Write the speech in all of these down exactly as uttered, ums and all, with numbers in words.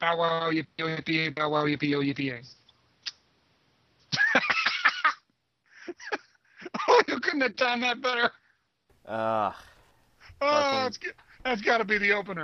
Bow wow, yippee, oh, yippee, bow wow, yippee, oh, yippee. Oh, you couldn't have done that better. Ugh. Oh, Fucking. that's, that's got to be the opener.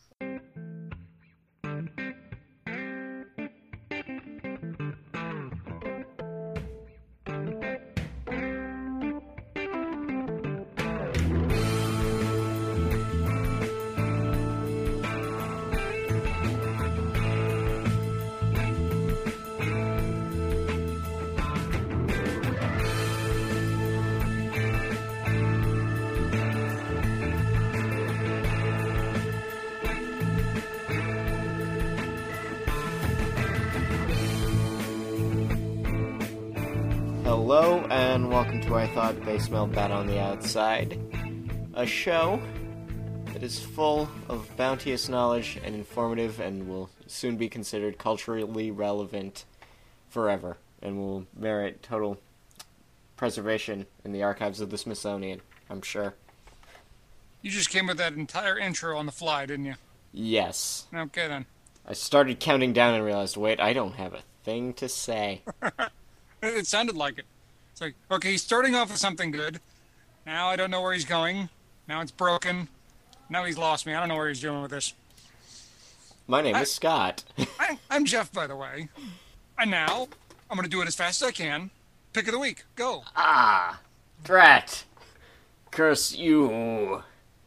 Hello, and welcome to I Thought They Smelled Bad on the Outside, a show that is full of bounteous knowledge and informative and will soon be considered culturally relevant forever and will merit total preservation in the archives of the Smithsonian, I'm sure. You just came with that entire intro on the fly, didn't you? Yes. Okay, then. I started counting down and realized, wait, I don't have a thing to say. It sounded like it. It's like, okay, he's starting off with something good. Now I don't know where he's going. Now it's broken. Now he's lost me. I don't know where he's going with this. My name I- is Scott. I, I'm Jeff, by the way. And now, I'm going to do it as fast as I can. Pick of the week. Go. Ah, drat. Curse you.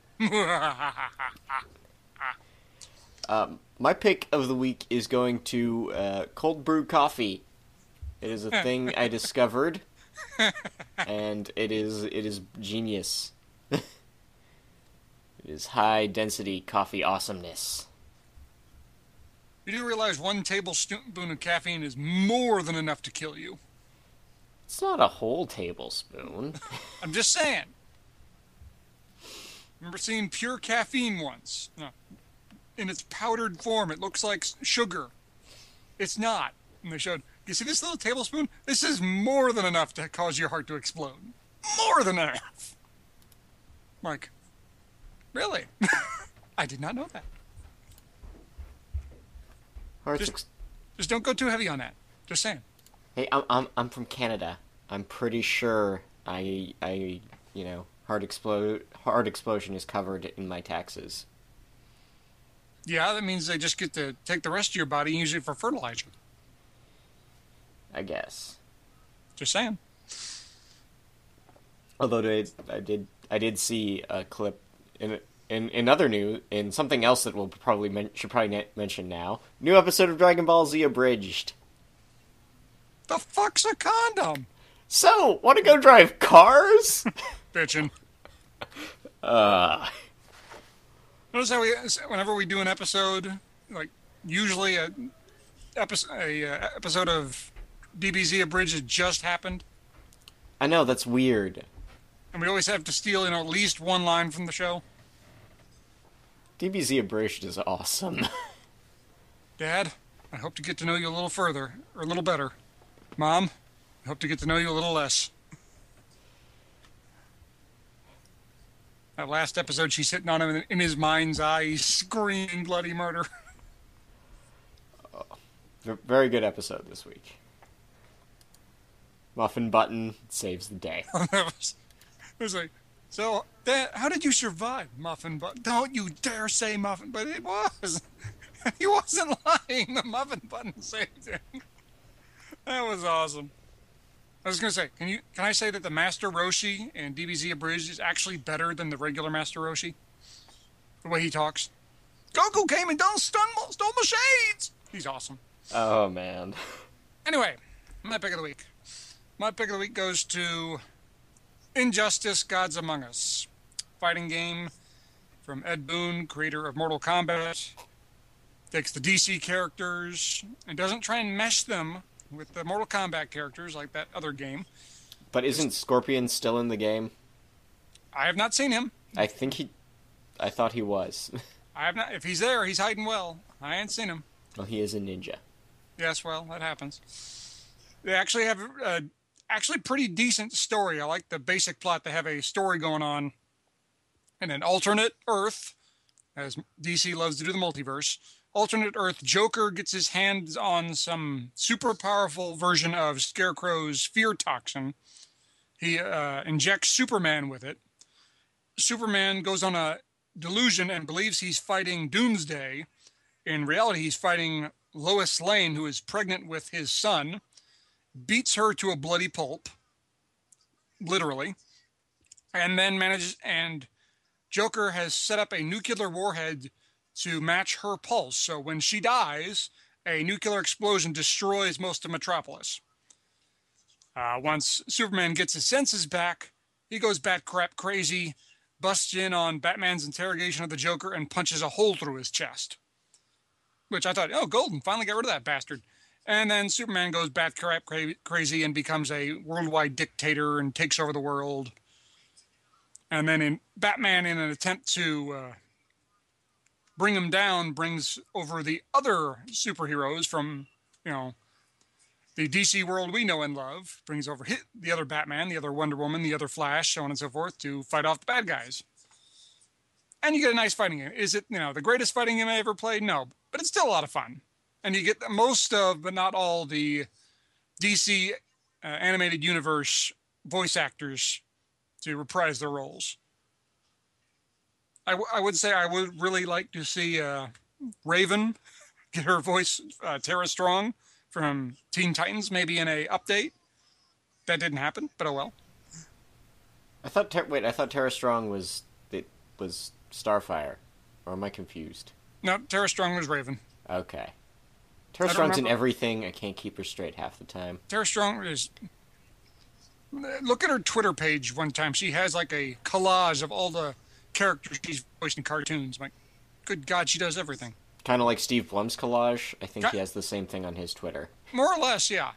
Um, my pick of the week is going to uh, cold brew coffee. It is a thing I discovered, and it is it is genius. It is high density coffee awesomeness. You do realize one tablespoon of caffeine is more than enough to kill you. It's not a whole tablespoon. I'm just saying. Remember seeing pure caffeine once? No. In its powdered form, it looks like sugar. It's not. And they showed, you see this little tablespoon? This is more than enough to cause your heart to explode. More than enough. Like, really? I did not know that. Hearts Just- ex- Just don't go too heavy on that. Just saying. hey, I'm I'm I'm from Canada. I'm pretty sure I I you know heart explode heart explosion is covered in my taxes. Yeah, that means they just get to take the rest of your body and use it for fertilizer. I guess. Just saying. Although I, I did I did see a clip in in in other news in something else that we'll probably men- should probably ne- mention now. New episode of Dragon Ball Z abridged. The fuck's a condom? So, want to go drive cars? Bitchin'. uh, Notice how we, whenever we do an episode, like usually a episode, a uh, episode of D B Z Abridged has just happened, I know that's weird. and we always have to steal, you know, at least one line from the show. D B Z abridged is awesome. Dad, I hope to get to know you a little further, or a little better. Mom, I hope to get to know you a little less. That last episode, she's sitting on him, and in his mind's eye, he's screaming bloody murder. V- Very good episode this week. Muffin Button saves the day. It was, it was like, so, Dad, how did you survive, Muffin Button? Don't you dare say Muffin, but it was. He wasn't lying. The Muffin Button saved him. That was awesome. I was gonna say, can you can I say that the Master Roshi in D B Z Abridged is actually better than the regular Master Roshi? The way he talks. Goku came and done stun stole my shades. He's awesome. Oh man. Anyway, my pick of the week. My pick of the week goes to Injustice: Gods Among Us, fighting game from Ed Boon, creator of Mortal Kombat. Takes the D C characters and doesn't try and mesh them with the Mortal Kombat characters like that other game. But isn't Scorpion still in the game? I have not seen him. I think he... I thought he was. I have not. If he's there, he's hiding well. I ain't seen him. Well, he is a ninja. Yes, well, that happens. They actually have a actually pretty decent story. I like the basic plot. They have a story going on in an alternate Earth, as D C loves to do the multiverse, alternate Earth, Joker gets his hands on some super powerful version of Scarecrow's fear toxin. He uh, injects Superman with it. Superman goes on a delusion and believes he's fighting Doomsday. In reality, he's fighting Lois Lane, who is pregnant with his son, beats her to a bloody pulp, literally, and then manages, and Joker has set up a nuclear warhead to match her pulse. So when she dies, a nuclear explosion destroys most of Metropolis. Uh, once Superman gets his senses back, he goes bat crap crazy, busts in on Batman's interrogation of the Joker, and punches a hole through his chest. Which I thought, oh, Golden, finally got rid of that bastard. And then Superman goes bat crap cra- crazy and becomes a worldwide dictator and takes over the world. And then in Batman, in an attempt to uh, bring him down, brings over the other superheroes from, you know, the D C world we know and love, brings over hit, the other Batman, the other Wonder Woman, the other Flash, so on and so forth, to fight off the bad guys. And you get a nice fighting game. Is it, you know, the greatest fighting game I ever played? No, but it's still a lot of fun. And you get most of, but not all, the D C uh, animated universe voice actors to reprise their roles. I, w- I would say I would really like to see uh, Raven get her voice, uh, Tara Strong from Teen Titans, maybe in a update. That didn't happen, but oh well. I thought, Ter- wait, I thought Tara Strong was, it was Starfire. Or am I confused? No, Tara Strong was Raven. Okay. Tara Strong's in everything. I can't keep her straight half the time. Tara Strong is... Look at her Twitter page one time. She has like a collage of all the characters she's voiced in cartoons. I'm like, good God, she does everything. Kind of like Steve Blum's collage. I think Got- he has the same thing on his Twitter. More or less, yeah.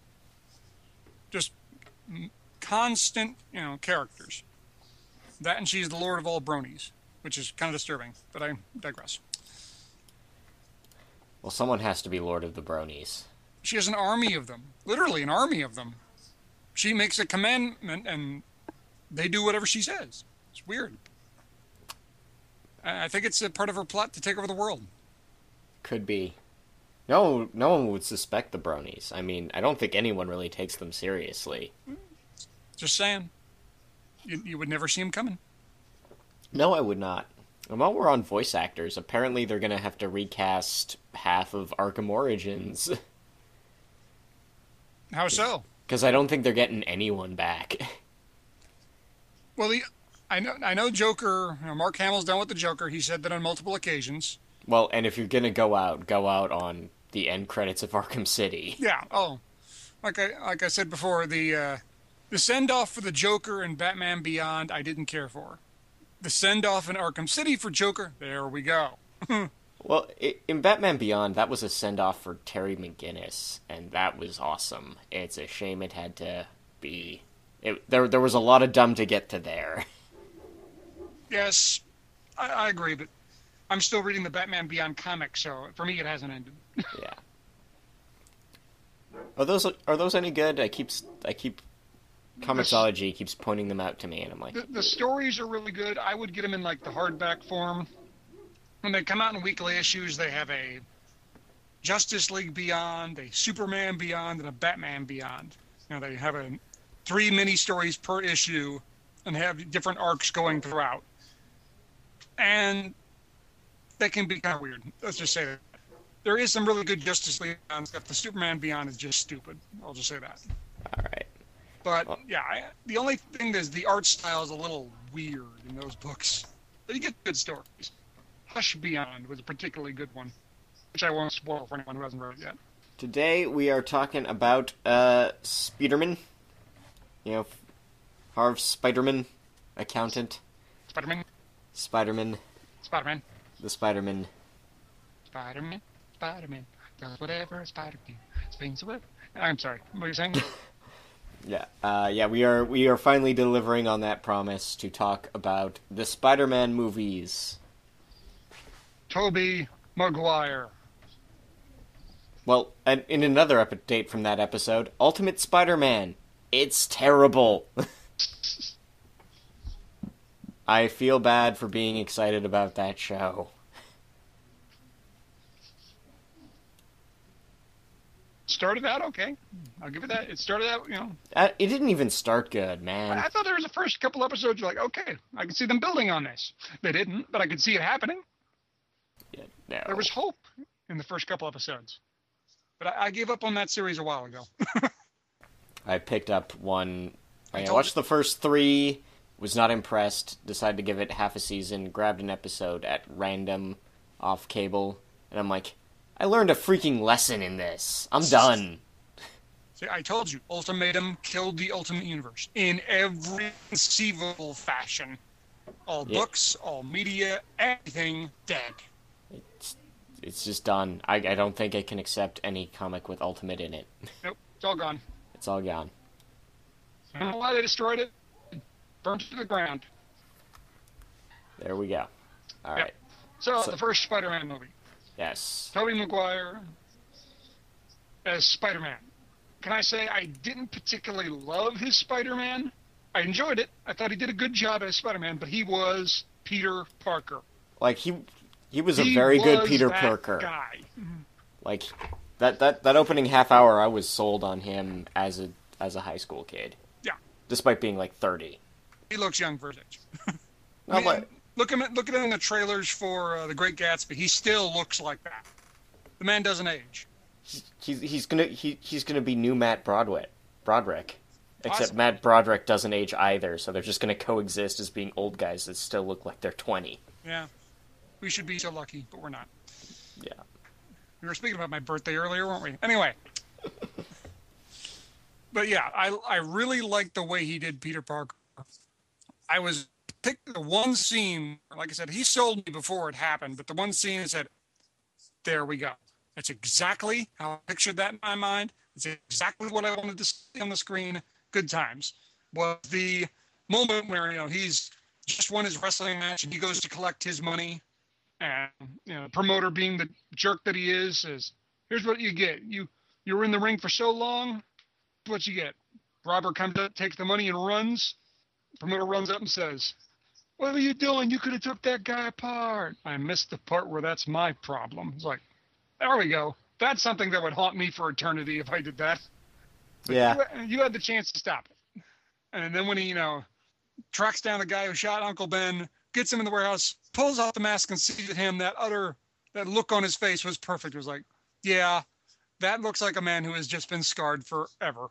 Just constant, you know, characters. That and she's the Lord of all bronies, which is kind of disturbing, but I digress. Well, someone has to be Lord of the Bronies. She has an army of them. Literally an army of them. She makes a commandment and they do whatever she says. It's weird. I think it's a part of her plot to take over the world. Could be. No, no one would suspect the Bronies. I mean, I don't think anyone really takes them seriously. Just saying. You, you would never see them coming. No, I would not. And while we're on voice actors, apparently they're going to have to recast half of Arkham Origins. How so? Because I don't think they're getting anyone back. Well, the, I know I know Joker, you know, Mark Hamill's done with the Joker. He said that on multiple occasions. Well, and if you're going to go out, go out on the end credits of Arkham City. Yeah, oh. Like I like I said before, the uh, the send-off for the Joker and Batman Beyond, I didn't care for. The send-off in Arkham City for Joker, there we go. Well, in Batman Beyond, that was a send-off for Terry McGinnis, and that was awesome. It's a shame it had to be... It, there there was a lot of dumb to get to there. Yes, I, I agree, but I'm still reading the Batman Beyond comic, so for me it hasn't ended. Yeah. Are those are those any good? I keep I keep Comixology keeps pointing them out to me, and I'm like, the, the stories are really good. I would get them in like the hardback form. When they come out in weekly issues, they have a Justice League Beyond, a Superman Beyond, and a Batman Beyond. You know, they have a three mini stories per issue, and have different arcs going throughout. And they can be kind of weird. Let's just say that. There is some really good Justice League Beyond stuff. The Superman Beyond is just stupid. I'll just say that. all right. But, Well- yeah, I, the only thing is the art style is a little weird in those books. But you get good stories. Hush Beyond was a particularly good one, which I won't spoil for anyone who hasn't read it yet. Today we are talking about uh, Spiderman. You know, Harv Spiderman, accountant. Spider-Man, Spiderman, Spider-Man, the Spiderman. Spider-Man, Spider-Man, does whatever a spider can. Swings a web. I'm sorry, what were you saying? Yeah, uh, yeah, we are we are finally delivering on that promise to talk about the Spider-Man movies. Tobey Maguire. Well, and in another update from that episode, Ultimate Spider-Man. It's terrible. I feel bad for being excited about that show. started out okay. I'll give it that. It started out, you know. Uh, it didn't even start good, man. I, I thought there was the first couple episodes. You're like, okay, I can see them building on this. They didn't, but I could see it happening. Yeah, no. There was hope in the first couple episodes, but I, I gave up on that series a while ago. I picked up one. I, I watched you. the first three. Was not impressed. Decided to give it half a season. Grabbed an episode at random, off cable, and I'm like, I learned a freaking lesson in this. I'm done. See, I told you, Ultimatum killed the Ultimate Universe in every conceivable fashion. All Yeah. books, all media, everything dead. It's it's just done. I I don't think I can accept any comic with Ultimate in it. Nope, it's all gone. It's all gone. I don't know why they destroyed it. Burned it to the ground. There we go. All Yep. right. So, So- the first Spider-Man movie. Yes. Tobey Maguire as Spider-Man. Can I say I didn't particularly love his Spider-Man? I enjoyed it. I thought he did a good job as Spider-Man, but he was Peter Parker. Like he he was a He very good was Peter that Parker. guy. Like that, that that opening half hour, I was sold on him as a as a high school kid. Yeah. Despite being like thirty. He looks young for his age. No, I mean, but look at him, look at him in the trailers for uh, The Great Gatsby. He still looks like that. The man doesn't age. he's he's gonna he, he's gonna be new Matt Broderick. Broderick. Except Awesome. Matt Broderick doesn't age either, so they're just gonna coexist as being old guys that still look like they're twenty. Yeah. We should be so lucky, but we're not. Yeah. We were speaking about my birthday earlier, weren't we? Anyway. But yeah, I I really liked the way he did Peter Parker. I was picked the one scene, like I said, he sold me before it happened, but the one scene that said, there we go. That's exactly how I pictured that in my mind. It's exactly what I wanted to see on the screen. Good times. Was the moment where, you know, he's just won his wrestling match and he goes to collect his money. And, you know, the promoter being the jerk that he is, says, here's what you get. You, you were in the ring for so long, what you get. Robert comes up, takes the money and runs. The promoter runs up and says, what are you doing? You could have took that guy apart. I missed the part where that's my problem. It's like, there we go. That's something that would haunt me for eternity if I did that. But Yeah. You, you had the chance to stop it. And then when he, you know, tracks down the guy who shot Uncle Ben, gets him in the warehouse, pulls off the mask and sees at him, that utter, that look on his face was perfect. It was like, yeah, that looks like a man who has just been scarred forever.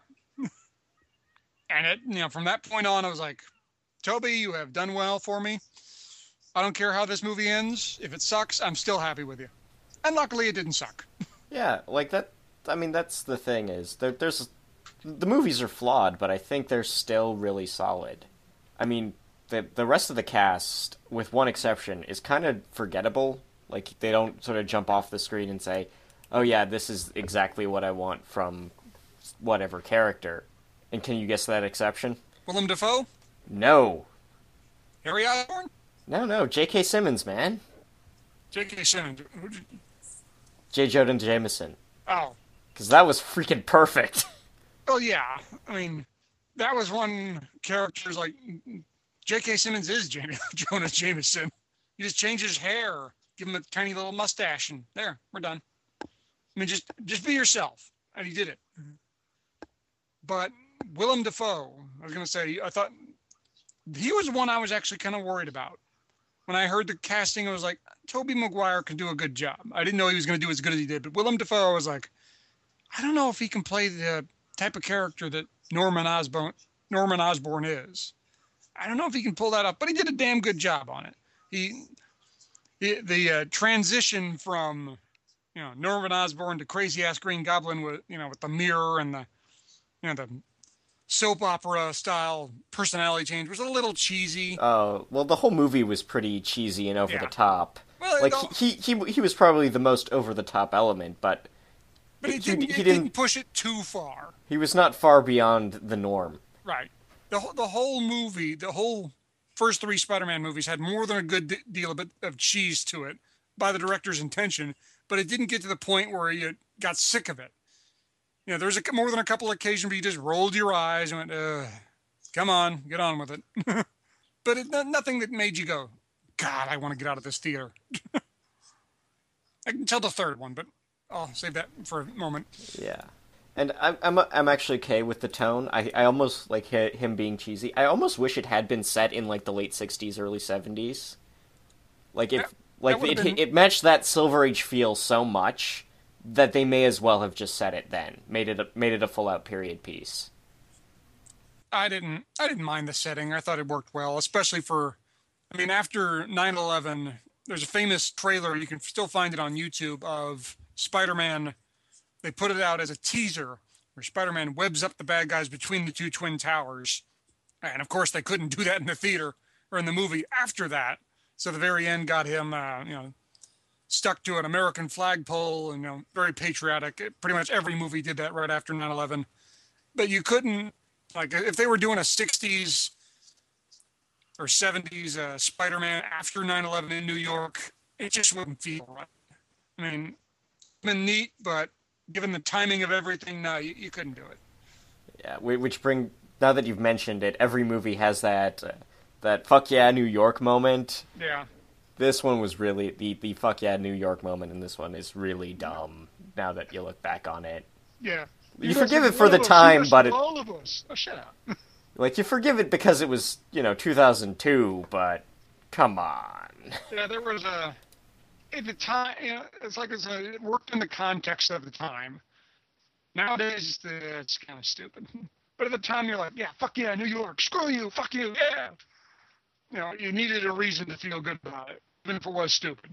And it, you know, from that point on, I was like, Toby, you have done well for me. I don't care how this movie ends. If it sucks, I'm still happy with you. And luckily, it didn't suck. Yeah, like that. I mean, that's the thing is there, there's the movies are flawed, but I think they're still really solid. I mean, the the rest of the cast, with one exception, is kind of forgettable. Like they don't sort of jump off the screen and say, "Oh yeah, this is exactly what I want from whatever character." And can you guess that exception? Willem Dafoe? No, Harry Osborn? no, no. J K. Simmons, man. J K. Simmons. J. Jonah Jameson. Oh. Because that was freaking perfect. Well, yeah. I mean, that was one character's like, J K. Simmons is Jamie, Jonah Jameson. You just change his hair, give him a tiny little mustache, and there, we're done. I mean, just just be yourself. And he did it. But Willem Dafoe, I was going to say, I thought he was one I was actually kind of worried about. When I heard the casting, I was like, Tobey Maguire can do a good job. I didn't know he was going to do as good as he did. But Willem Dafoe, I was like, I don't know if he can play the type of character that Norman Osborn, Norman Osborn is. I don't know if he can pull that up, but he did a damn good job on it. He, the, the uh, transition from, you know, Norman Osborn to crazy ass Green Goblin with, you know, with the mirror and the, you know, the soap opera style personality change was a little cheesy. Oh, well, the whole movie was pretty cheesy and over Yeah. the top. Well, Like it, he, he he he was probably the most over the top element, but but it he- didn't, he it didn't- didn't push it too far. he was not far beyond the norm. Right. The whole, the whole movie, the whole first three Spider-Man movies had more than a good d- deal of, of cheese to it by the director's intention, but it didn't get to the point where you got sick of it. You know, there's a, more than a couple of occasions where you just rolled your eyes and went, Ugh, come on, get on with it. But it, no- nothing that made you go, God, I want to get out of this theater. I can tell the third one, but I'll save that for a moment. Yeah. And I'm I'm I'm actually okay with the tone. I I almost like hi- him being cheesy. I almost wish it had been set in like the late sixties, early seventies. Like That, if that like would have it been. it matched that Silver Age feel so much that they may as well have just set it then. Made it a, made it a full out period piece. I didn't. I didn't mind the setting. I thought it worked well, especially for. I mean, after nine eleven, there's a famous trailer. You can still find it on YouTube of Spider-Man. They put it out as a teaser where Spider-Man webs up the bad guys between the two twin towers, and of course they couldn't do that in the theater or in the movie after that. So the very end got him, uh, you know, stuck to an American flagpole, and you know, very patriotic. It, pretty much every movie did that right after nine eleven. But you couldn't, like, if they were doing a sixties or seventies uh, Spider-Man after nine eleven in New York, it just wouldn't feel right. I mean, it's been neat, but given the timing of everything, no, you, you couldn't do it. Yeah, which bring now that you've mentioned it, every movie has that uh, that fuck yeah New York moment. Yeah. This one was really the the fuck yeah New York moment in this one is really dumb. Now that you look back on it, Yeah. you, you forgive it for the time, but it, all of us. Oh, shut up. like you forgive it because it was you know two thousand two, but come on. Yeah, there was a at the time. You know, it's like it's a, it worked in the context of the time. Nowadays, uh, it's kind of stupid. But at the time, you're like, yeah, fuck yeah, New York, screw you, fuck you, yeah. You know, you needed a reason to feel good about it, even if it was stupid.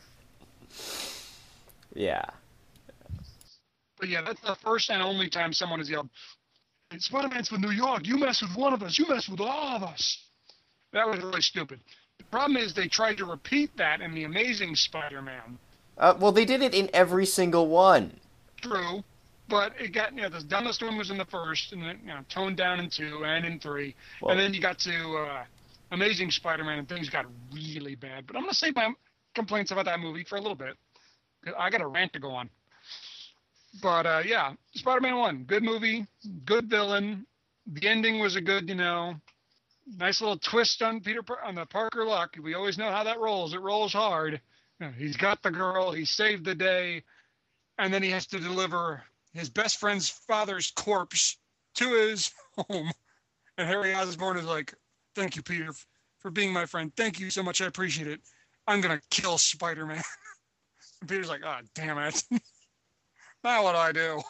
Yeah. But yeah, that's the first and only time someone has yelled, Spider-Man's from New York, you mess with one of us, you mess with all of us. That was really stupid. The problem is they tried to repeat that in The Amazing Spider-Man. Uh, well, they did it in every single one. True. But it got, you know, the dumbest one was in the first, and then, you know, toned down in two and in three. Well, and then you got to uh, Amazing Spider-Man, and things got really bad. But I'm going to save my complaints about that movie for a little bit. I got a rant to go on. But, uh, yeah, Spider-Man one, good movie, good villain. The ending was a good, you know, nice little twist on Peter on the Parker luck. We always know how that rolls. It rolls hard. You know, he's got the girl. He saved the day. And then he has to deliver his best friend's father's corpse to his home. And Harry Osborn is like, thank you, Peter, for being my friend. Thank you so much. I appreciate it. I'm going to kill Spider-Man. And Peter's like, oh, damn it. Now what do I do?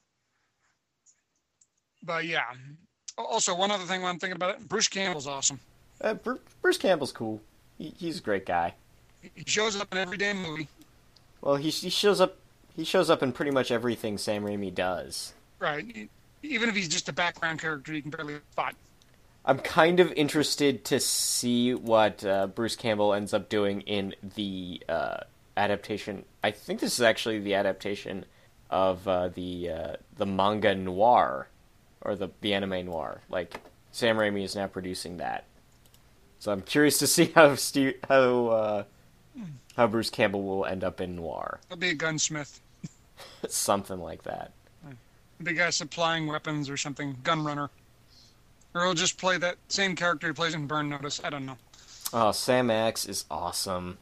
But yeah. Also, one other thing when I'm thinking about it, Bruce Campbell's awesome. Uh, Bruce, Bruce Campbell's cool. He, he's a great guy. He shows up in every damn movie. Well, he he shows up he shows up in pretty much everything Sam Raimi does. Right. Even if he's just a background character, you can barely spot. I'm kind of interested to see what uh, Bruce Campbell ends up doing in the uh, adaptation. I think this is actually the adaptation of uh, the uh, the manga noir, or the, the anime noir. Like, Sam Raimi is now producing that. So I'm curious to see how Steve, how uh, how Bruce Campbell will end up in noir. He'll be a gunsmith. Something like that. Big guy supplying weapons or something. Gun runner. Or he'll just play that same character he plays in Burn Notice. I don't know. Oh, Sam X is awesome.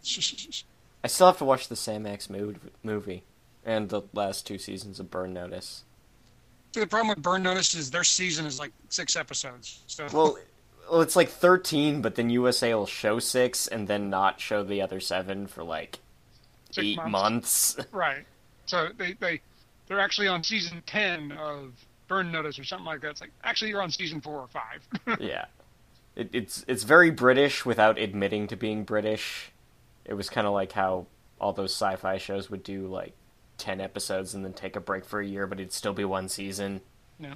I still have to watch the Sam X movie and the last two seasons of Burn Notice. See, the problem with Burn Notice is their season is like six episodes. So. Well, well, it's like thirteen, but then U S A will show six and then not show the other seven for like six eight months. months. Right. So they, they, they're actually on season ten of Burn Notice or something like that. It's like, actually, you're on season four or five. Yeah. It, it's it's very British without admitting to being British. It was kind of like how all those sci-fi shows would do, like, ten episodes and then take a break for a year, but it'd still be one season. Yeah.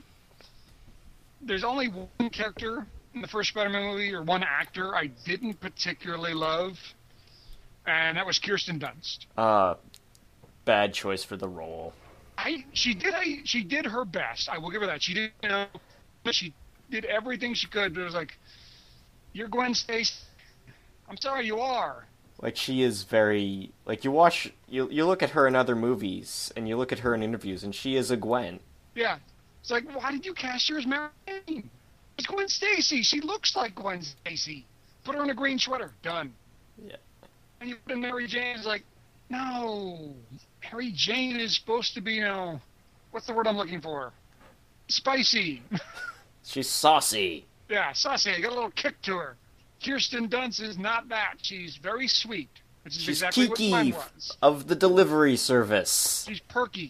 There's only one character in the first Spider-Man movie, or one actor, I didn't particularly love, and that was Kirsten Dunst. Uh, bad choice for the role. I she did I, she did her best. I will give her that. She did, you know, she did everything she could. But it was like, you're Gwen Stacy. I'm sorry, you are. Like, she is very, like, you watch, you you look at her in other movies, and you look at her in interviews, and she is a Gwen. Yeah. It's like, why did you cast her as Mary Jane? It's Gwen Stacy. She looks like Gwen Stacy. Put her in a green sweater. Done. Yeah. And you put in Mary Jane, it's like, no. Mary Jane is supposed to be, you know, what's the word I'm looking for? Spicy. She's saucy. Yeah, saucy. Got a little kick to her. Kirsten Dunst is not that. She's very sweet, which is She's exactly Kiki what mine was. of the delivery service. She's perky.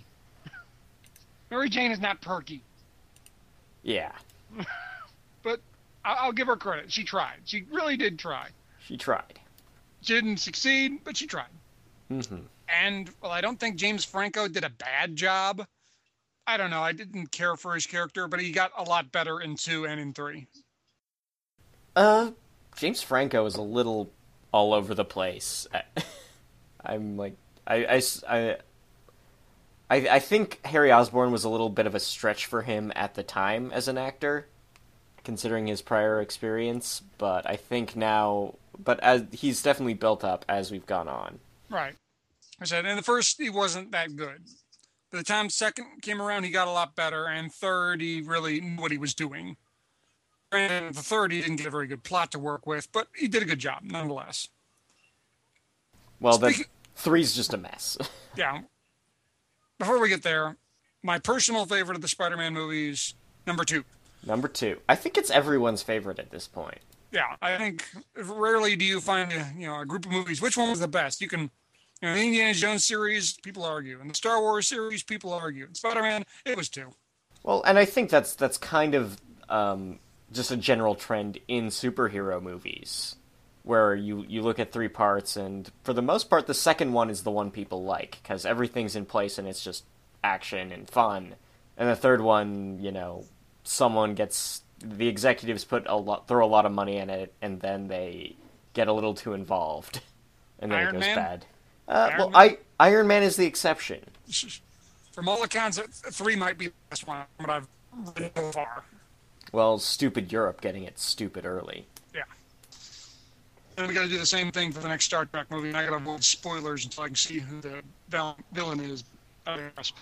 Mary Jane is not perky. Yeah. But I'll give her credit. She tried. She really did try. She tried. She didn't succeed, but she tried. Mm-hmm. And, well, I don't think James Franco did a bad job. I don't know. I didn't care for his character, but he got a lot better in two and in three. Uh, James Franco is a little all over the place. I'm like, I, I, I, I, I think Harry Osborn was a little bit of a stretch for him at the time as an actor, considering his prior experience. But I think now, but as he's definitely built up as we've gone on. Right. I said, in the first, he wasn't that good. By the time second came around, he got a lot better. And third, he really knew what he was doing. And the third, he didn't get a very good plot to work with, but he did a good job, nonetheless. Well, then Speaking- three's just a mess. Yeah. Before we get there, my personal favorite of the Spider-Man movies, number two. Number two. I think it's everyone's favorite at this point. Yeah, I think rarely do you find a, you know, a group of movies. Which one was the best? You can, you know, the Indiana Jones series, people argue. In the Star Wars series, people argue. In Spider-Man, it was two. Well, and I think that's that's kind of um, just a general trend in superhero movies, where you, you look at three parts, and for the most part, the second one is the one people like, because everything's in place and it's just action and fun. And the third one, you know, someone gets... the executives put a lot, throw a lot of money in it, and then they get a little too involved, and then Iron it goes Man? bad. Uh, Iron well, Man? I Iron Man is the exception. From all accounts, three might be the best one, but I've read so far. Well, stupid Europe getting it stupid early. Yeah. And we got to do the same thing for the next Star Trek movie, and I got to avoid spoilers until I can see who the vil- villain is. Uh,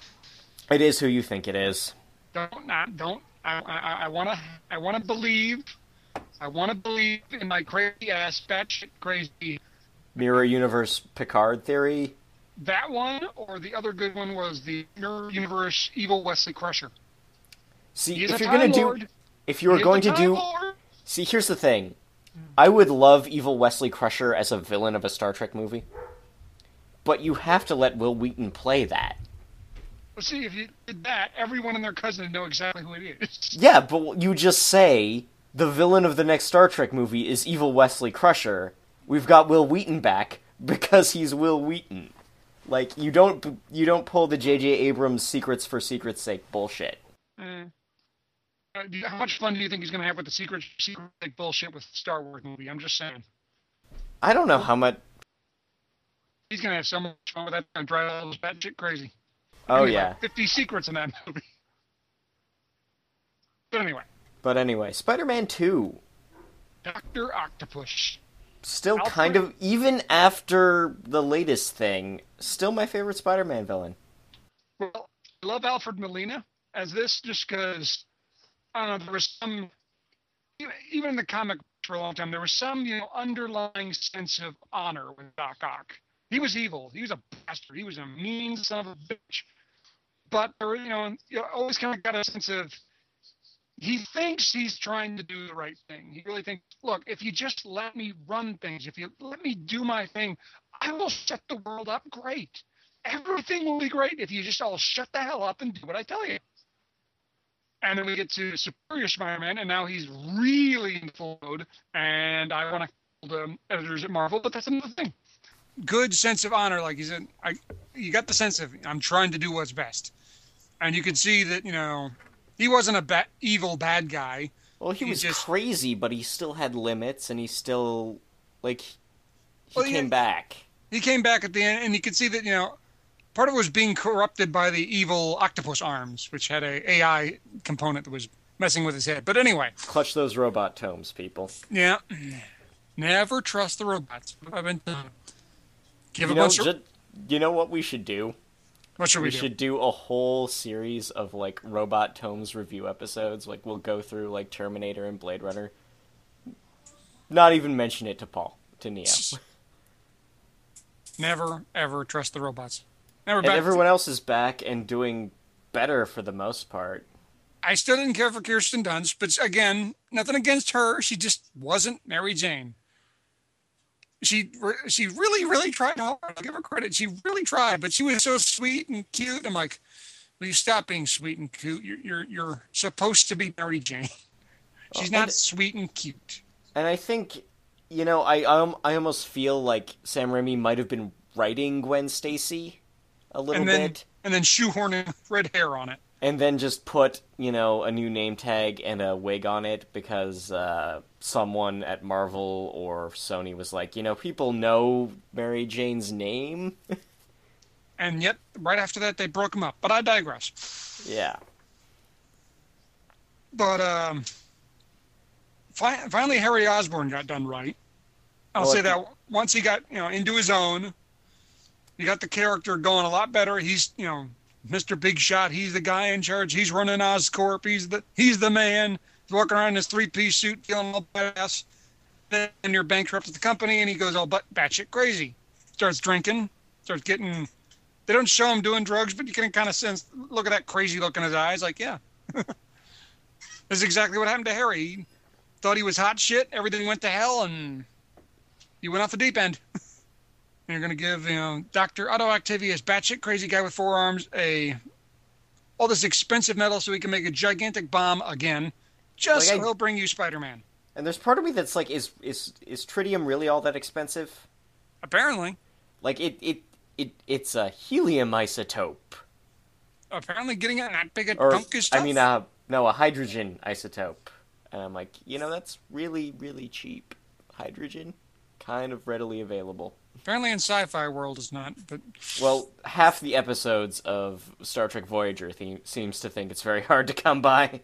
It is who you think it is. Don't not don't. I I, I want to I want to believe. I want to believe in my crazy ass, batshit crazy. Mirror Universe Picard theory. That one, or the other good one was the Mirror Universe Evil Wesley Crusher. See, He's if a you're gonna Time do, Lord. if you were He is going a to Time do, Lord. see, here's the thing. I would love Evil Wesley Crusher as a villain of a Star Trek movie, but you have to let Will Wheaton play that. Well, see, if you did that, everyone and their cousin would know exactly who it is. Yeah, but you just say the villain of the next Star Trek movie is Evil Wesley Crusher. We've got Will Wheaton back because he's Will Wheaton. Like, you don't you don't pull the J J Abrams secrets for secret's sake bullshit. Mm. Uh, do you- how much fun do you think he's going to have with the secret, secret like, bullshit with Star Wars movie? I'm just saying. I don't know how much... He's going to have so much fun with that and drive all those batshit crazy. Oh, Anyway, yeah. fifty secrets in that movie. But anyway, But anyway, Spider-Man two. Doctor Octopus. Still Alfred- kind of, even after the latest thing, still my favorite Spider-Man villain. Well, I love Alfred Molina as this just because, I don't know, there was some, even in the comic for a long time, there was some, you know, underlying sense of honor with Doc Ock. He was evil. He was a bastard. He was a mean son of a bitch. But, there were, you know, you always kind of got a sense of, he thinks he's trying to do the right thing. He really thinks, look, if you just let me run things, if you let me do my thing, I will set the world up great. Everything will be great if you just all shut the hell up and do what I tell you. And then we get to Superior Spider-Man, and now he's really in full mode. And I want to call the editors at Marvel, but that's another thing. Good sense of honor, like he said. I, you got the sense of I'm trying to do what's best, and you could see that, you know, he wasn't a ba- evil bad guy. Well, he, He was just- crazy, but he still had limits, and he still, like, he Well, came yeah. back. He came back at the end, and you could see that, you know, part of it was being corrupted by the evil octopus arms, which had a AI component that was messing with his head. But anyway, Clutch those robot tomes, people. yeah, never trust the robots. What have I been telling you? Give You a know, bunch of ju- you know what we should do? what should we, We do? should do a whole series of, like, Robot Tomes review episodes. Like, we'll go through, like, Terminator and Blade Runner. Not even mention it to Paul, to Neo. Never ever trust the robots. Never And back. everyone else is back and doing better for the most part. I still didn't care for Kirsten Dunst, but again, nothing against her. She just wasn't Mary Jane. She she really, really tried hard. I'll give her credit. She really tried, but she was so sweet and cute. I'm like, will you stop being sweet and cute? You're you're, you're supposed to be Mary Jane. She's Well, not and, sweet and cute. and I think, you know, I um, I almost feel like Sam Raimi might have been writing Gwen Stacy a little And then bit, and then shoehorning red hair on it. and then just put, you know, a new name tag and a wig on it because uh, someone at Marvel or Sony was like, you know, people know Mary Jane's name. And yet, right after that, they broke him up. But I digress. Yeah. But um, fi- finally, Harry Osborn got done right. I'll Well, say it- that once he got, you know, into his own, he got the character going a lot better. He's, you know, Mister Big Shot. He's the guy in charge. He's running Oscorp. He's the he's the man. He's walking around in his three-piece suit, feeling all badass. Then you're bankrupt at the company, and he goes all but batshit crazy. Starts drinking. Starts getting. They don't show him doing drugs, but you can kind of sense. Look at that crazy look in his eyes. Like, yeah, this is exactly what happened to Harry. He thought he was hot shit. Everything went to hell, and he went off the deep end. And you're going to give, you know, Doctor Otto Octavius, batshit crazy guy with four arms, a all this expensive metal so he can make a gigantic bomb again, just Like so I- he'll bring you Spider-Man. And there's part of me that's like, is is is tritium really all that expensive? Apparently, Like it it it it's a helium isotope, apparently, getting it in that big a or chunk is tough. I mean, uh, no, a hydrogen isotope. And I'm like, you know, that's really really cheap. Hydrogen, kind of readily available. Apparently, in sci-fi world, is not. But Well, half the episodes of Star Trek Voyager the- seems to think it's very hard to come by.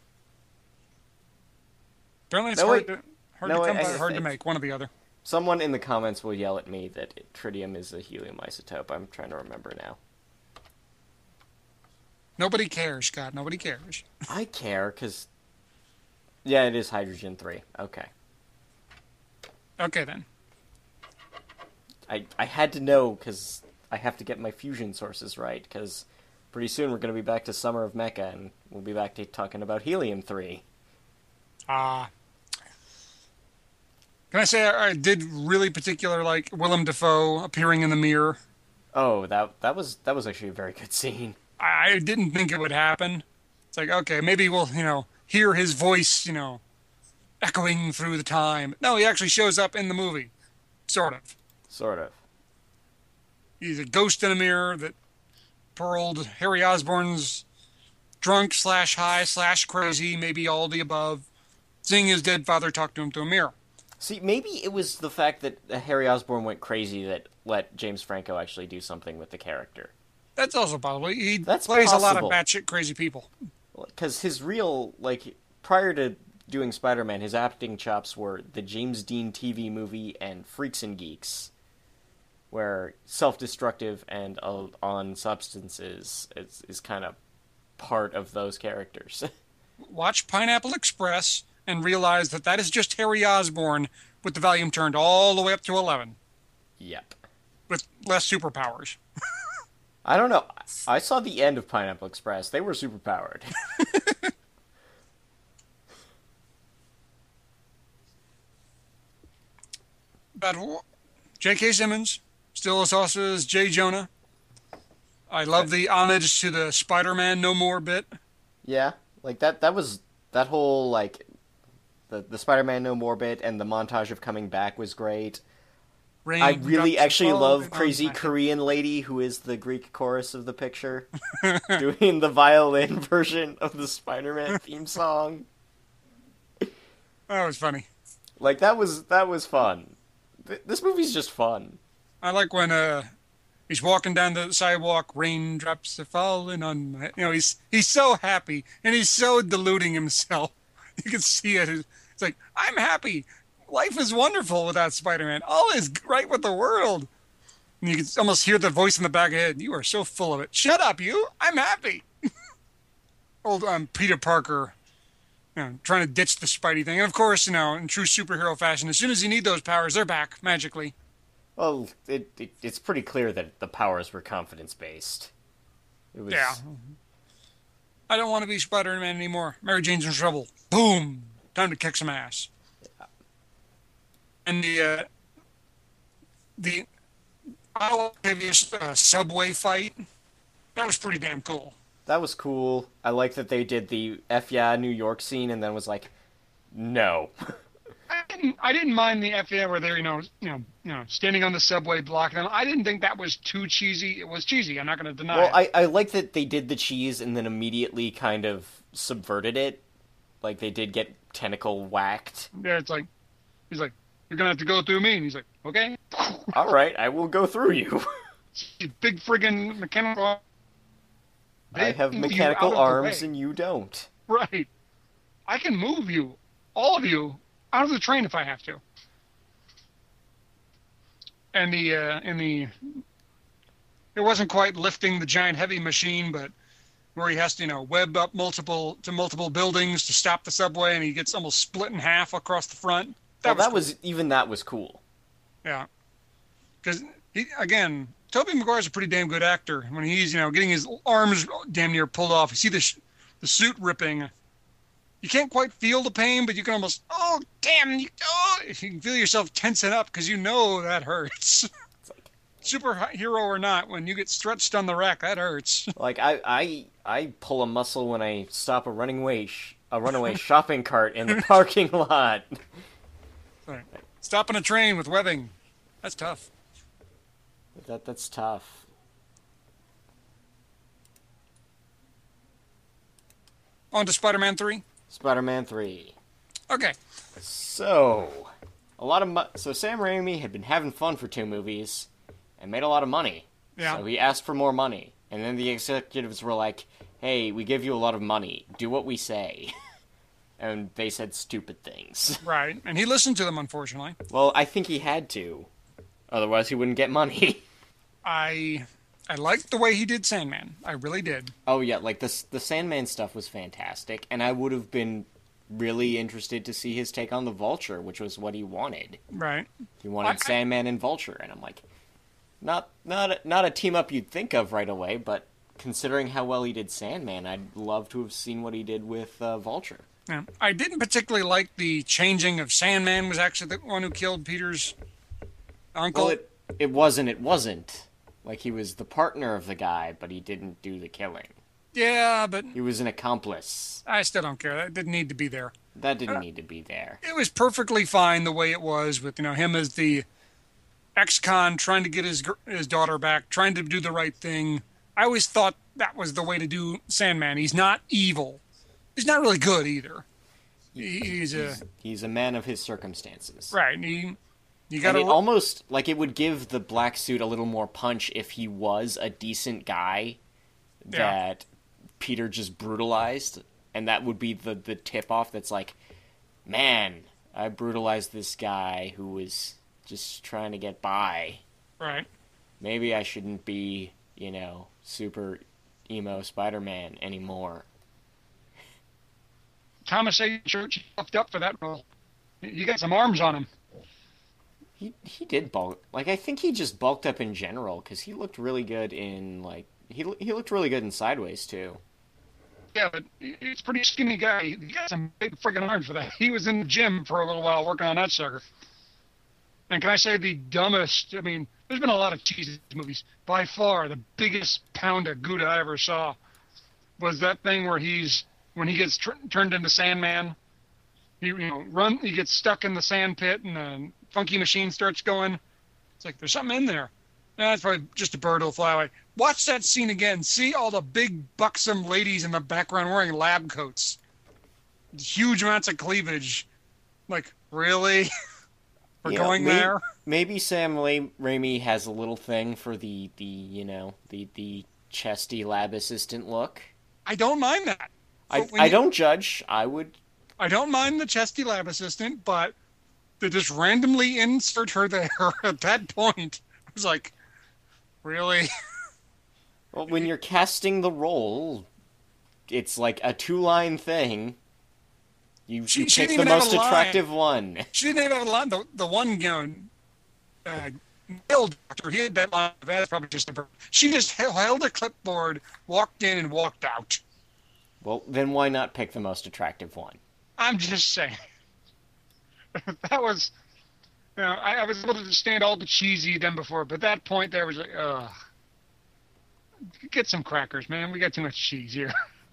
apparently, it's No, hard wait. to hard No, to come I- by, I- hard to I- make. One or the other. Someone in the comments will yell at me that it, tritium is a helium isotope. I'm trying to remember now. Nobody cares, Scott. Nobody cares. I care, because... Yeah, it is hydrogen three. Okay. Okay, then. I, I had to know, because I have to get my fusion sources right, because pretty soon we're going to be back to Summer of Mecha, and we'll be back to talking about helium three. Ah. Can I say I, I did really particular like Willem Dafoe appearing in the mirror? Oh, that that was that was actually a very good scene. I, I didn't think it would happen. It's like, okay, maybe we'll, you know, hear his voice, you know, echoing through the time. No, he actually shows up in the movie. Sort of. Sort of. He's a ghost in a mirror that poor old Harry Osborn's drunk slash high slash crazy, maybe all the above, seeing his dead father talk to him through a mirror. See, maybe it was the fact that Harry Osborn went crazy that let James Franco actually do something with the character. That's also possible. He That's plays a lot of possible. batshit crazy people. Because his real, like, prior to doing Spider-Man, his acting chops were the James Dean T V movie and Freaks and Geeks, where self-destructive and uh, on substances is, is kind of part of those characters. Watch Pineapple Express and realize that that is just Harry Osborn with the volume turned all the way up to eleven Yep. with less superpowers. I don't know. I saw the end of Pineapple Express. They were superpowered. But J K. Simmons, still as awesome as J. Jonah. I love the homage to the Spider-Man No More bit. Yeah, like that. That was that whole like the the Spider-Man No More bit and the montage of coming back was great. Rain I really drops actually fall love on Crazy my- Korean Lady, who is the Greek chorus of the picture, doing the violin version of the Spider-Man theme song. That was funny. Like that was that was fun. Th- This movie's just fun. I like when uh he's walking down the sidewalk, raindrops are falling on my... You know, he's he's so happy, and he's so deluding himself. You can see it. It's like, I'm happy. Life is wonderful without Spider-Man. All is right with the world. And you can almost hear the voice in the back of head. You are so full of it. Shut up, you. I'm happy. Old um, Peter Parker, you know, trying to ditch the Spidey thing. And of course, you know, in true superhero fashion, as soon as you need those powers, they're back magically. Well, it, it it's pretty clear that the powers were confidence based. It was Yeah. I don't want to be Spider-Man anymore. Mary Jane's in trouble. Boom. Time to kick some ass. And the uh, the previous uh, subway fight, that was pretty damn cool. That was cool. I like that they did the F yeah New York scene and then was like, no. I didn't, I didn't mind the F yeah where they're, you know, you know, you know, standing on the subway blocking them. I didn't think that was too cheesy. It was cheesy. I'm not going to deny Well, it. I, I like that they did the cheese and then immediately kind of subverted it. Like, they did get tentacle whacked. Yeah, it's like, he's like, you're going to have to go through me. And he's like, okay. All right, I will go through you. Big friggin' mechanical. I have You out mechanical of the arms way. and you don't. Right. I can move you, all of you, out of the train if I have to. And the, uh, and the, it wasn't quite lifting the giant heavy machine, but where he has to, you know, web up multiple, to multiple buildings to stop the subway, and he gets almost split in half across the front. That, well, was that cool. was, even that was cool. Yeah. Because, again, Tobey Maguire's a pretty damn good actor. When he's, you know, getting his arms damn near pulled off, you see the, sh- the suit ripping. You can't quite feel the pain, but you can almost, oh, damn, you, oh, you can feel yourself tensing up because you know that hurts. It's like, Superhero or not, when you get stretched on the rack, that hurts. like I, I, I pull a muscle when I stop a running way, sh- a runaway shopping cart in the parking lot. Sorry. Stopping a train with webbing, that's tough. That that's tough. On to Spider-Man three. Spider-Man three. Okay. So, a lot of mo- so Sam Raimi had been having fun for two movies and made a lot of money. Yeah. So he asked for more money, and then the executives were like, "Hey, we give you a lot of money. Do what we say." And they said stupid things. Right. And he listened to them, unfortunately. Well, I think he had to. Otherwise, he wouldn't get money. I I liked the way he did Sandman. I really did. Oh yeah, like the the Sandman stuff was fantastic, and I would have been really interested to see his take on the Vulture, which was what he wanted. Right. He wanted I- I- Sandman and Vulture, and I'm like, not not a, not a team up you'd think of right away, but considering how well he did Sandman, I'd love to have seen what he did with uh, Vulture. Yeah. I didn't particularly like the changing of Sandman was actually the one who killed Peter's uncle. Well, it it wasn't. It wasn't. Like, he was the partner of the guy, but he didn't do the killing. Yeah, but He was an accomplice. I still don't care. That didn't need to be there. That didn't need to be there. It was perfectly fine the way it was with, you know, him as the ex-con trying to get his gr- his daughter back, trying to do the right thing. I always thought that was the way to do Sandman. He's not evil. He's not really good either. He, he's a He's, he's a man of his circumstances. right. He you And got it to almost, like, it would give the black suit a little more punch if he was a decent guy Yeah. that Peter just brutalized, and that would be the, the tip-off that's like, man, I brutalized this guy who was just trying to get by. right. Maybe I shouldn't be, you know, super emo Spider-Man anymore. Thomas A. Church fucked up for that role. You got some arms on him. He he did bulk. Like, I think he just bulked up in general, because he looked really good in, like, he he looked really good in Sideways, too. Yeah, but he's a pretty skinny guy. He got some big friggin' arms for that. He was in the gym for a little while working on that sucker. And can I say the dumbest? I mean, there's been a lot of cheesy movies. By far, the biggest pound of Gouda I ever saw was that thing where he's when he gets tr- turned into Sandman. He you know run. He gets stuck in the sand pit, and the funky machine starts going. It's like there's something in there. Nah, it's probably just a bird will fly away. Watch that scene again. See all the big buxom ladies in the background wearing lab coats. Huge amounts of cleavage. Like, really? We're You know, going may- there? Maybe Sam La- Raimi has a little thing for the, the you know, the, the chesty lab assistant look. I don't mind that. I, But when I you- don't judge. I would... I don't mind the chesty lab assistant, but to just randomly insert her there at that point, I was like, really? Well, when you're casting the role, it's like a two-line thing. You, She- you she pick didn't the even have most a line. attractive one. She didn't even have a line. The, the one, you know, uh, male doctor, he had that line. That's probably just a bird. She just held held a clipboard, walked in, and walked out. Well, then why not pick the most attractive one? I'm just saying. That was, you know, I, I was able to understand all the cheesy done before, but that point there was like, ugh. Get some crackers, man. We got too much cheese here.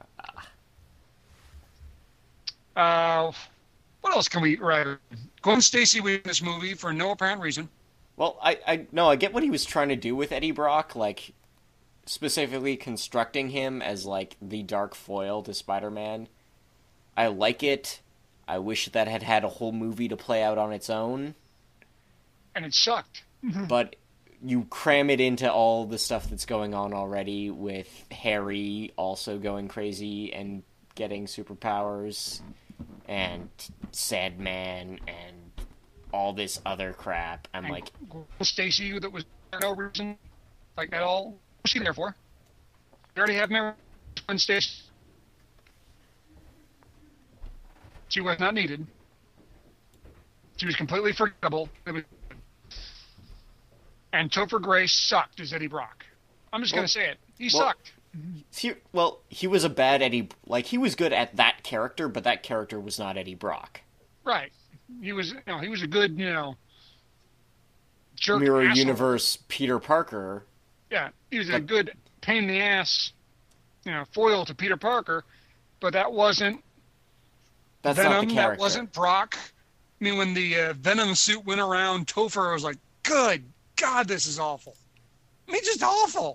Uh, what else can we write? Gwen Stacy was in this movie for no apparent reason. Well, I, I no, I get what he was trying to do with Eddie Brock, like specifically constructing him as like the dark foil to Spider-Man. I like it. I wish that had had a whole movie to play out on its own. And it sucked. But you cram it into all the stuff that's going on already with Harry also going crazy and getting superpowers, and Sandman, and all this other crap. I'm and like... Stacy, that was for no reason, like at all. What's she there for? You already have Mary Gwen Stacy. She was not needed. She was completely forgettable. It was... And Topher Grace sucked as Eddie Brock. I'm just well, going to say it. He well, sucked. He, well, he was a bad Eddie... Like, he was good at that character, but that character was not Eddie Brock. Right. He was, you know, he was a good, you know... jerk Mirror asshole. Universe Peter Parker. Yeah, he was but, a good pain in the ass, you know, foil to Peter Parker, but that wasn't That's Venom, not the character. That wasn't Brock. I mean, when the uh, Venom suit went around, Topher was like, good God, this is awful. I mean, just awful.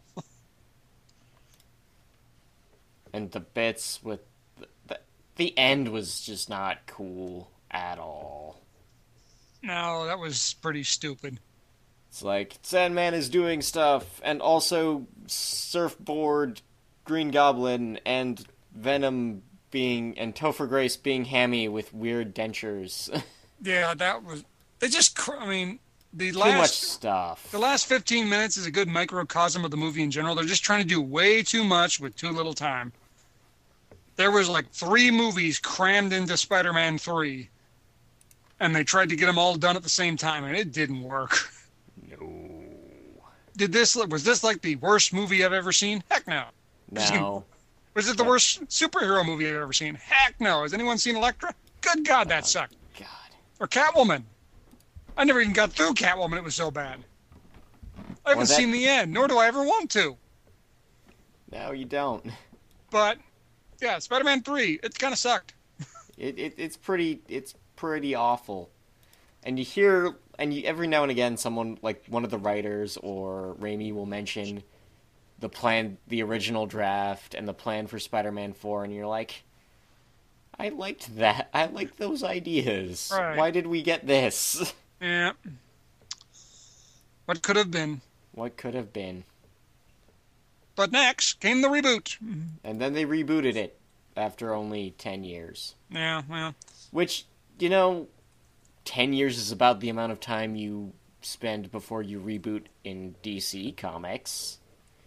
And the bits with... The, the, the end was just not cool at all. No, that was pretty stupid. It's like, Sandman is doing stuff, and also Surfboard, Green Goblin, and Venom being... and Topher Grace being hammy with weird dentures. Yeah, that was... They just... I mean... The Too last, much stuff. The last fifteen minutes is a good microcosm of the movie in general. They're just trying to do way too much with too little time. There was like three movies crammed into Spider-Man three, and they tried to get them all done at the same time, and it didn't work. No. Did this was this like the worst movie I've ever seen? Heck no. No. Was it the worst superhero movie I've ever seen? Heck no. Has anyone seen Elektra? Good God, that sucked. God. Or Catwoman. I never even got through Catwoman. It was so bad. I haven't well, that... seen the end, nor do I ever want to. No, you don't. But, yeah, Spider-Man three, it kind of sucked. it, it It's pretty It's pretty awful. And you hear, and you, every now and again, someone, like one of the writers or Raimi will mention the plan, the original draft, and the plan for Spider-Man four, and you're like, I liked that. I liked those ideas. Right. Why did we get this? Yeah. What could have been. What could have been. But next came the reboot. And then they rebooted it after only ten years. Yeah, well. Which, you know, ten years is about the amount of time you spend before you reboot in D C Comics.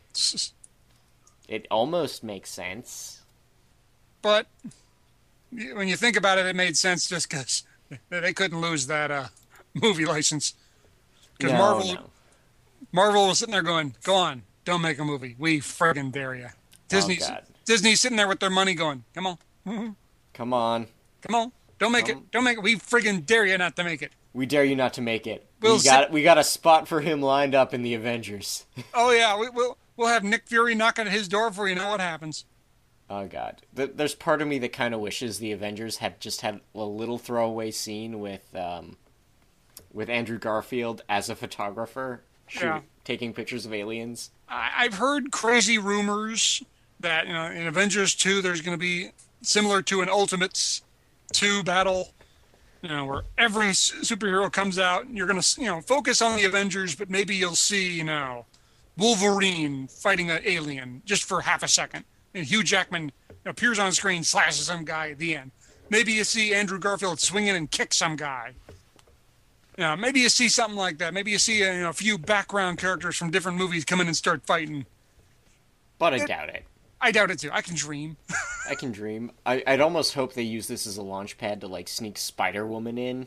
It almost makes sense. But when you think about it, it made sense just because they couldn't lose that uh, movie license. Because no, Marvel, no. Marvel was sitting there going, "Go on, don't make a movie. We friggin' dare you." Disney's oh, God. Disney's sitting there with their money going, "Come on, mm-hmm. Come on, come on, don't make Come. it, don't make it. We friggin' dare you not to make it. We dare you not to make it. We'll we got sit- we got a spot for him lined up in the Avengers." Oh yeah, we, we'll we'll have Nick Fury knocking at his door before you know what happens. Oh, God. There's part of me that kind of wishes the Avengers had just had a little throwaway scene with um, with Andrew Garfield as a photographer shoot, Yeah. taking pictures of aliens. I, I've heard crazy rumors that, you know, in Avengers two, there's going to be similar to an Ultimates two battle, you know, where every s- superhero comes out and you're going to, you know, focus on the Avengers, but maybe you'll see, you know, Wolverine fighting an alien just for half a second. And Hugh Jackman appears on screen, slashes some guy at the end. Maybe you see Andrew Garfield swinging and kick some guy. You know, maybe you see something like that. Maybe you see a, you know, a few background characters from different movies come in and start fighting. But I It- doubt it. I doubt it too. I can dream. I can dream. I, I'd almost hope they use this as a launch pad to, like, sneak Spider-Woman in.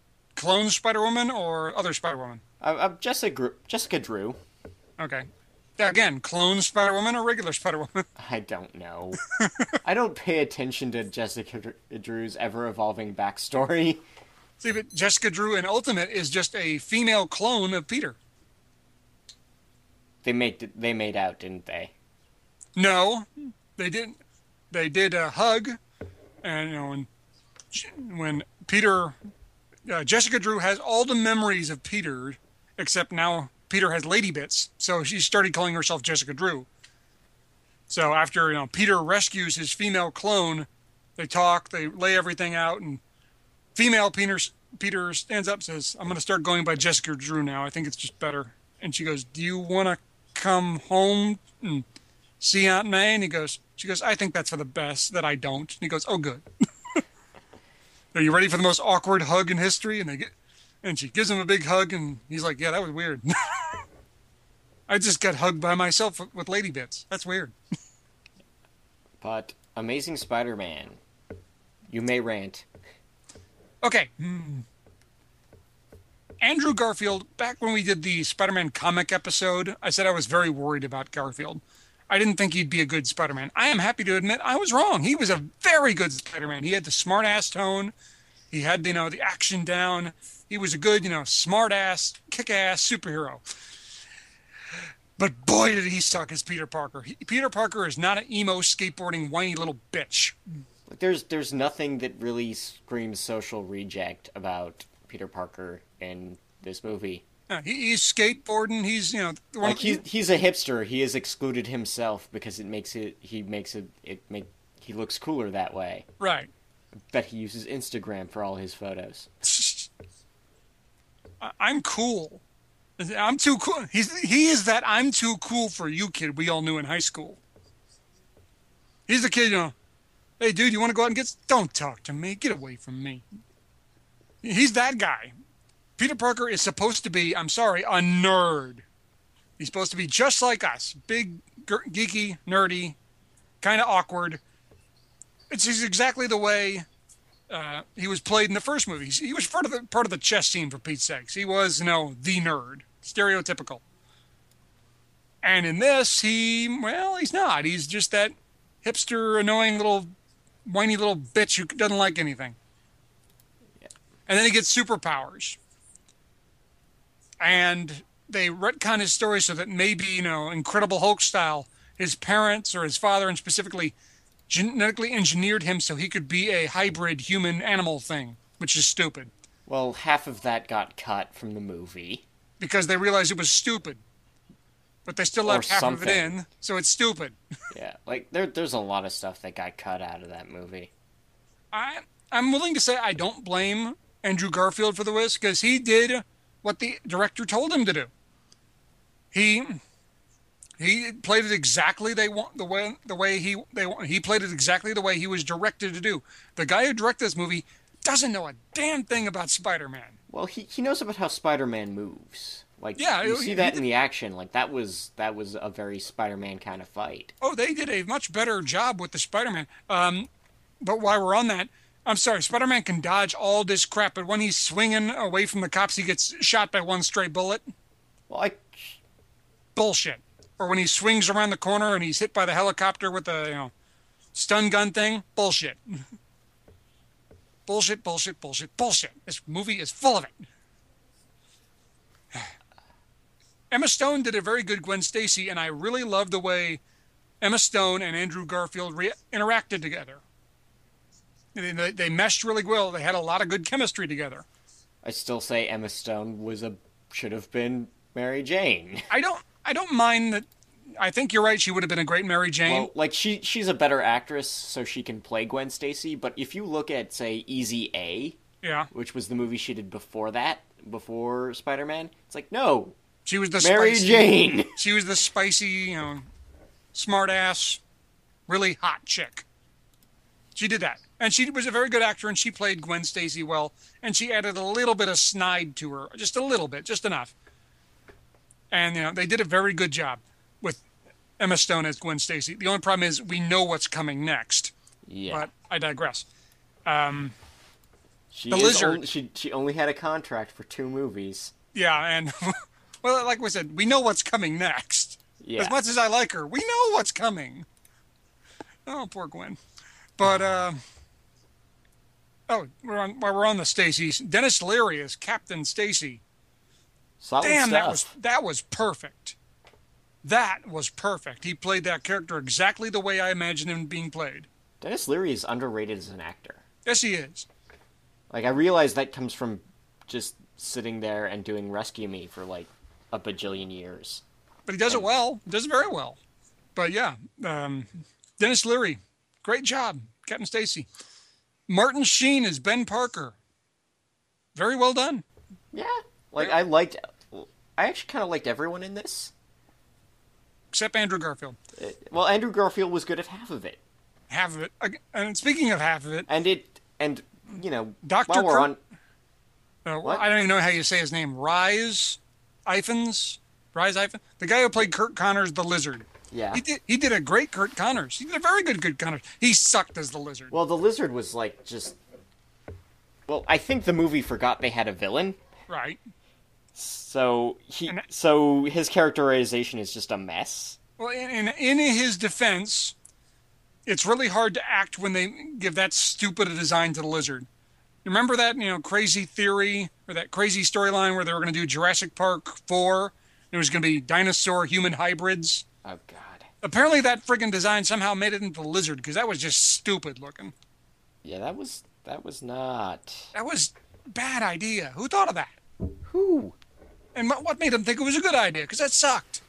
Clone Spider-Woman or other Spider-Woman? I, I'm Jessica, Jessica Drew. Okay. Again, clone Spider-Woman or regular Spider-Woman? I don't know. I don't pay attention to Jessica Drew's ever-evolving backstory. See, but Jessica Drew in Ultimate is just a female clone of Peter. They made they made out, didn't they? No, they didn't. They did a hug, and you know, when when Peter, uh, Jessica Drew has all the memories of Peter, except now Peter has lady bits, so she started calling herself Jessica Drew. So after you know Peter rescues his female clone, they talk, they lay everything out, and female Peter Peter stands up and says, "I'm going to start going by Jessica Drew now. I think it's just better." And she goes, "Do you want to come home and see Aunt May?" And he goes, she goes, "I think that's for the best that I don't." And he goes, "Oh, good." "Are you ready for the most awkward hug in history?" And they get, and she gives him a big hug, and he's like, "Yeah, that was weird." I just got hugged by myself with lady bits. That's weird. But Amazing Spider-Man, you may rant. Okay. Hmm. Andrew Garfield, back when we did the Spider-Man comic episode, I said I was very worried about Garfield. I didn't think he'd be a good Spider-Man. I am happy to admit I was wrong. He was a very good Spider-Man. He had the smart-ass tone. He had, you know, the action down. He was a good, you know, smart-ass, kick-ass superhero. But boy, did he suck as Peter Parker. He, Peter Parker is not an emo, skateboarding, whiny little bitch. There's, there's nothing that really screams social reject about Peter Parker in this movie. Uh, he, he's skateboarding. He's you know like he's he's a hipster. He has excluded himself because it makes it he makes it it make he looks cooler that way. Right. I bet he uses Instagram for all his photos. I'm cool. I'm too cool. He's he is that I'm too cool for you kid we all knew in high school. He's the kid, you know. Hey, dude, you want to go out and get? Don't talk to me. Get away from me. He's that guy. Peter Parker is supposed to be, I'm sorry, a nerd. He's supposed to be just like us. Big, geeky, nerdy, kind of awkward. It's he's exactly the way uh, he was played in the first movie. He was part of the part of the chess team, for Pete's sakes. He was, you know, the nerd. Stereotypical. And in this, he, well, he's not. He's just that hipster, annoying little, whiny little bitch who doesn't like anything. Yeah. And then he gets superpowers. And they retcon his story so that maybe, you know, Incredible Hulk style, his parents or his father and specifically genetically engineered him so he could be a hybrid human-animal thing, which is stupid. Well, half of that got cut from the movie. Because they realized it was stupid. But they still left half something. of it in, so it's stupid. Yeah, like, there, there's a lot of stuff that got cut out of that movie. I, I'm willing to say I don't blame Andrew Garfield for the whisk, because he did what the director told him to do. He he played it exactly they want the way the way he they he played it exactly the way he was directed to do. The guy who directed this movie doesn't know a damn thing about Spider-Man. Well, he he knows about how Spider-Man moves. Like, yeah, you he, see that he in the action. Like, that was that was a very Spider-Man kind of fight. Oh, they did a much better job with the Spider-Man. Um, but while we're on that, I'm sorry, Spider-Man can dodge all this crap, but when he's swinging away from the cops, he gets shot by one stray bullet. Well, I... Bullshit. Or when he swings around the corner and he's hit by the helicopter with the, you know, stun gun thing. Bullshit. Bullshit, bullshit, bullshit, bullshit. This movie is full of it. Emma Stone did a very good Gwen Stacy, and I really love the way Emma Stone and Andrew Garfield re- interacted together. They, they, they meshed really well. They had a lot of good chemistry together. I still say Emma Stone was a should have been Mary Jane. I don't I don't mind that. I think you're right. She would have been a great Mary Jane. Well, like she she's a better actress, so she can play Gwen Stacy. But if you look at, say, Easy A, yeah, which was the movie she did before that, before Spider-Man, it's like no, she was the Mary spicy, Jane. She was the spicy, you know, smart ass, really hot chick. She did that. And she was a very good actor, and she played Gwen Stacy well, and she added a little bit of snide to her, just a little bit, just enough. And, you know, they did a very good job with Emma Stone as Gwen Stacy. The only problem is we know what's coming next. Yeah. But I digress. Um, she the is lizard. Only, she, she only had a contract for two movies. Yeah, and, well, like we said, we know what's coming next. Yeah. As much as I like her, we know what's coming. Oh, poor Gwen. But, uh... Oh, we're on, while we're on the Stacy's, Dennis Leary is Captain Stacy. Solid Damn, stuff. that was that was perfect. That was perfect. He played that character exactly the way I imagined him being played. Dennis Leary is underrated as an actor. Yes, he is. Like, I realize that comes from just sitting there and doing Rescue Me for, like, a bajillion years. But he does and... it well. He does it very well. But, yeah, um, Dennis Leary, great job, Captain Stacy. Martin Sheen is Ben Parker. Very well done. Yeah. Like, I liked... I actually kind of liked everyone in this. Except Andrew Garfield. Uh, well, Andrew Garfield was good at half of it. Half of it. And speaking of half of it... And it... And, you know... Doctor while we're Kurt, on... Uh, well, I don't even know how you say his name. Rise Ifans? Rise Ifans? The guy who played Kurt Connors, the Lizard. Yeah. He did, he did a great Kurt Connors. He did a very good Kurt Connors. He sucked as the Lizard. Well, the Lizard was, like, just... Well, I think the movie forgot they had a villain. Right. So, he, And- so his characterization is just a mess. Well, in, in, in his defense, it's really hard to act when they give that stupid a design to the Lizard. Remember that, you know, crazy theory, or that crazy storyline where they were going to do Jurassic Park four? And it was going to be dinosaur-human hybrids? Oh, God. Apparently that friggin' design somehow made it into the Lizard, because that was just stupid looking. Yeah, that was... That was not... That was a bad idea. Who thought of that? Who? And what what made them think it was a good idea? Because that sucked.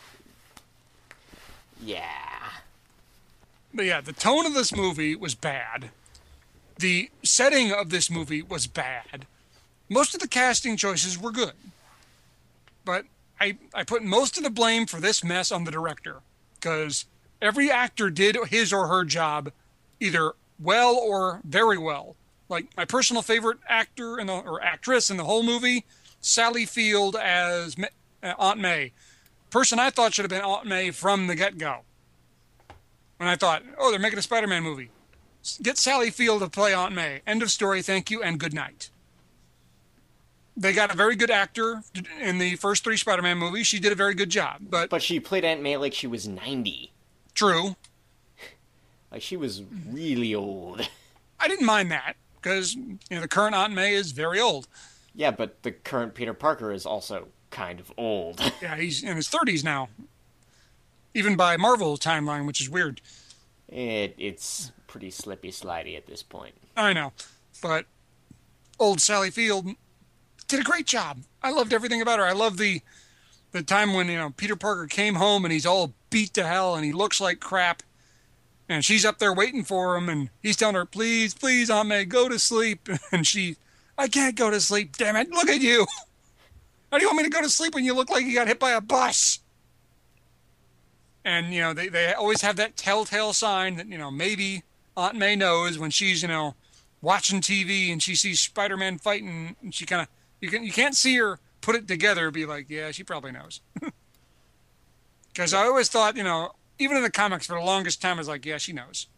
Yeah. But yeah, the tone of this movie was bad. The setting of this movie was bad. Most of the casting choices were good. But I, I put most of the blame for this mess on the director. Because every actor did his or her job either well or very well. Like, my personal favorite actor in the, or actress in the whole movie, Sally Field as Ma- uh, Aunt May. Person I thought should have been Aunt May from the get-go. When I thought, oh, they're making a Spider-Man movie. Get Sally Field to play Aunt May. End of story, thank you, and good night. They got a very good actor in the first three Spider-Man movies. She did a very good job, but... But she played Aunt May like she was ninety. True. Like, she was really old. I didn't mind that, because, you know, the current Aunt May is very old. Yeah, but the current Peter Parker is also kind of old. Yeah, he's in his thirties now. Even by Marvel timeline, which is weird. It, it's pretty slippy slidey at this point. I know. But old Sally Field did a great job. I loved everything about her. I love the the time when, you know, Peter Parker came home and he's all beat to hell and he looks like crap. And she's up there waiting for him and he's telling her, please, please, Aunt May, go to sleep. And she, I can't go to sleep, damn it. Look at you. How do you want me to go to sleep when you look like you got hit by a bus? And, you know, they, they always have that telltale sign that, you know, maybe Aunt May knows when she's, you know, watching T V and she sees Spider-Man fighting and she kind of, you, can, you can't see her put it together, be like, yeah, she probably knows. Because I always thought, you know, even in the comics for the longest time, I was like, yeah, she knows.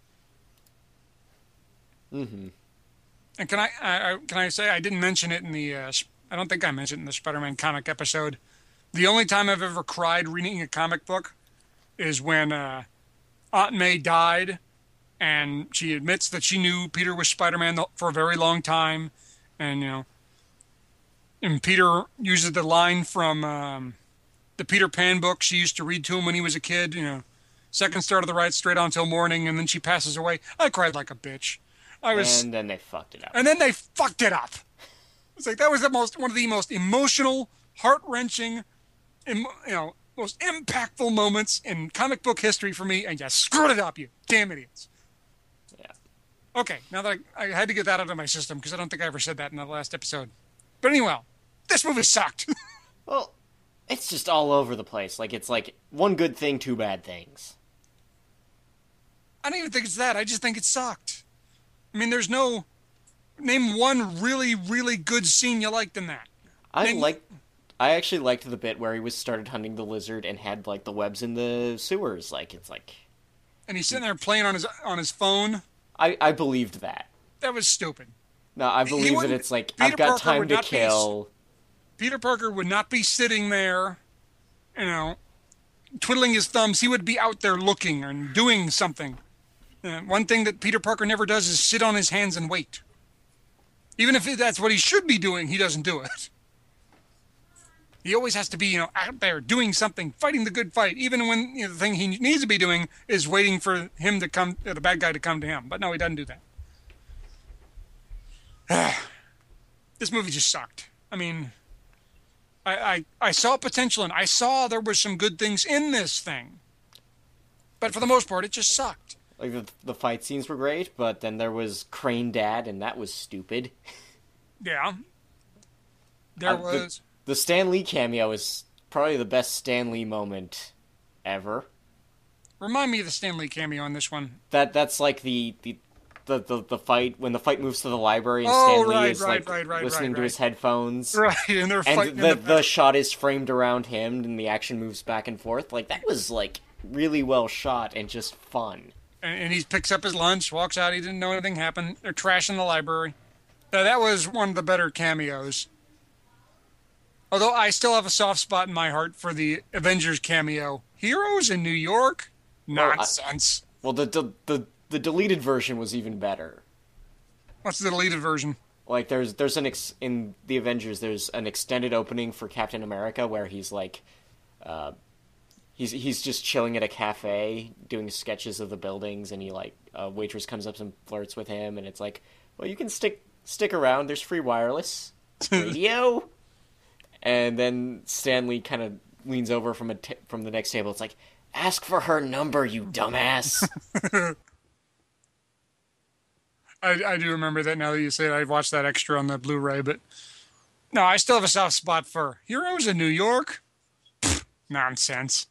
Mm-hmm. And can I, I, I can I say I didn't mention it in the, uh, I don't think I mentioned it in the Spider-Man comic episode. The only time I've ever cried reading a comic book is when uh, Aunt May died, and she admits that she knew Peter was Spider-Man for a very long time, and, you know, and Peter uses the line from um, the Peter Pan book she used to read to him when he was a kid, you know, second star to the right, straight on till morning, and then she passes away. I cried like a bitch. I was, and then they fucked it up. And then they fucked it up. It's like that was the most one of the most emotional, heart-wrenching, you know, most impactful moments in comic book history for me, and you screwed it up, you damn idiots. Yeah. Okay, now that I, I had to get that out of my system because I don't think I ever said that in the last episode. But anyway, this movie sucked. Well, it's just all over the place. Like, it's like one good thing, two bad things. I don't even think it's that. I just think it sucked. I mean, there's no... Name one really, really good scene you liked in that. I Name... like. I actually liked the bit where he was started hunting the lizard and had, like, the webs in the sewers. Like, it's like... And he's sitting there playing on his on his phone. I, I believed that. That was stupid. No, I He believe that wouldn't- it's like, Peter I've got Parker time would to not be- kill... Peter Parker would not be sitting there, you know, twiddling his thumbs. He would be out there looking and doing something. Uh, one thing that Peter Parker never does is sit on his hands and wait. Even if that's what he should be doing, he doesn't do it. He always has to be, you know, out there doing something, fighting the good fight, even when, you know, the thing he needs to be doing is waiting for him to come, the bad guy to come to him. But no, he doesn't do that. This movie just sucked. I mean, I, I I saw potential and I saw there were some good things in this thing. But for the most part, it just sucked. Like, the, the fight scenes were great, but then there was Crane Dad, and that was stupid. Yeah. There Uh, was... The, the Stan Lee cameo is probably the best Stan Lee moment ever. Remind me of the Stan Lee cameo on this one. That That's like the... the The, the the fight when the fight moves to the library and Oh, Stan Lee right, is right, like right, right, listening right, to right. his headphones, Right, and they're and fighting the in the, the... shot is framed around him, and the action moves back and forth. Like, that was like really well shot and just fun. And, and he picks up his lunch, walks out. He didn't know anything happened. They're trashing the library. Now, that was one of the better cameos. Although I still have a soft spot in my heart for the Avengers cameo. Heroes in New York? Well, I- Nonsense. Well, the the the, the deleted version was even better. What's the deleted version? Like, there's there's an ex- in the Avengers, there's an extended opening for Captain America where he's like, uh, he's he's just chilling at a cafe doing sketches of the buildings, and he like a waitress comes up and flirts with him, and it's like, well, you can stick stick around. There's free wireless radio, and then Stanley kind of leans over from a t- from the next table. It's like, ask for her number, you dumbass. I, I do remember that now that you say it. I watched that extra on the Blu-ray, but no, I still have a soft spot for Heroes in New York. Pfft, nonsense.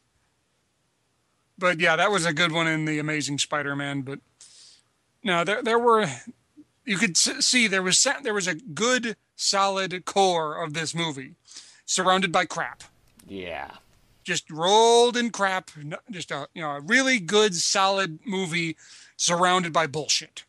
But yeah, that was a good one in the Amazing Spider-Man. But no, there there were you could s- see there was sa- there was a good solid core of this movie, surrounded by crap, Yeah. just rolled in crap. No- Just a you know a really good solid movie surrounded by bullshit.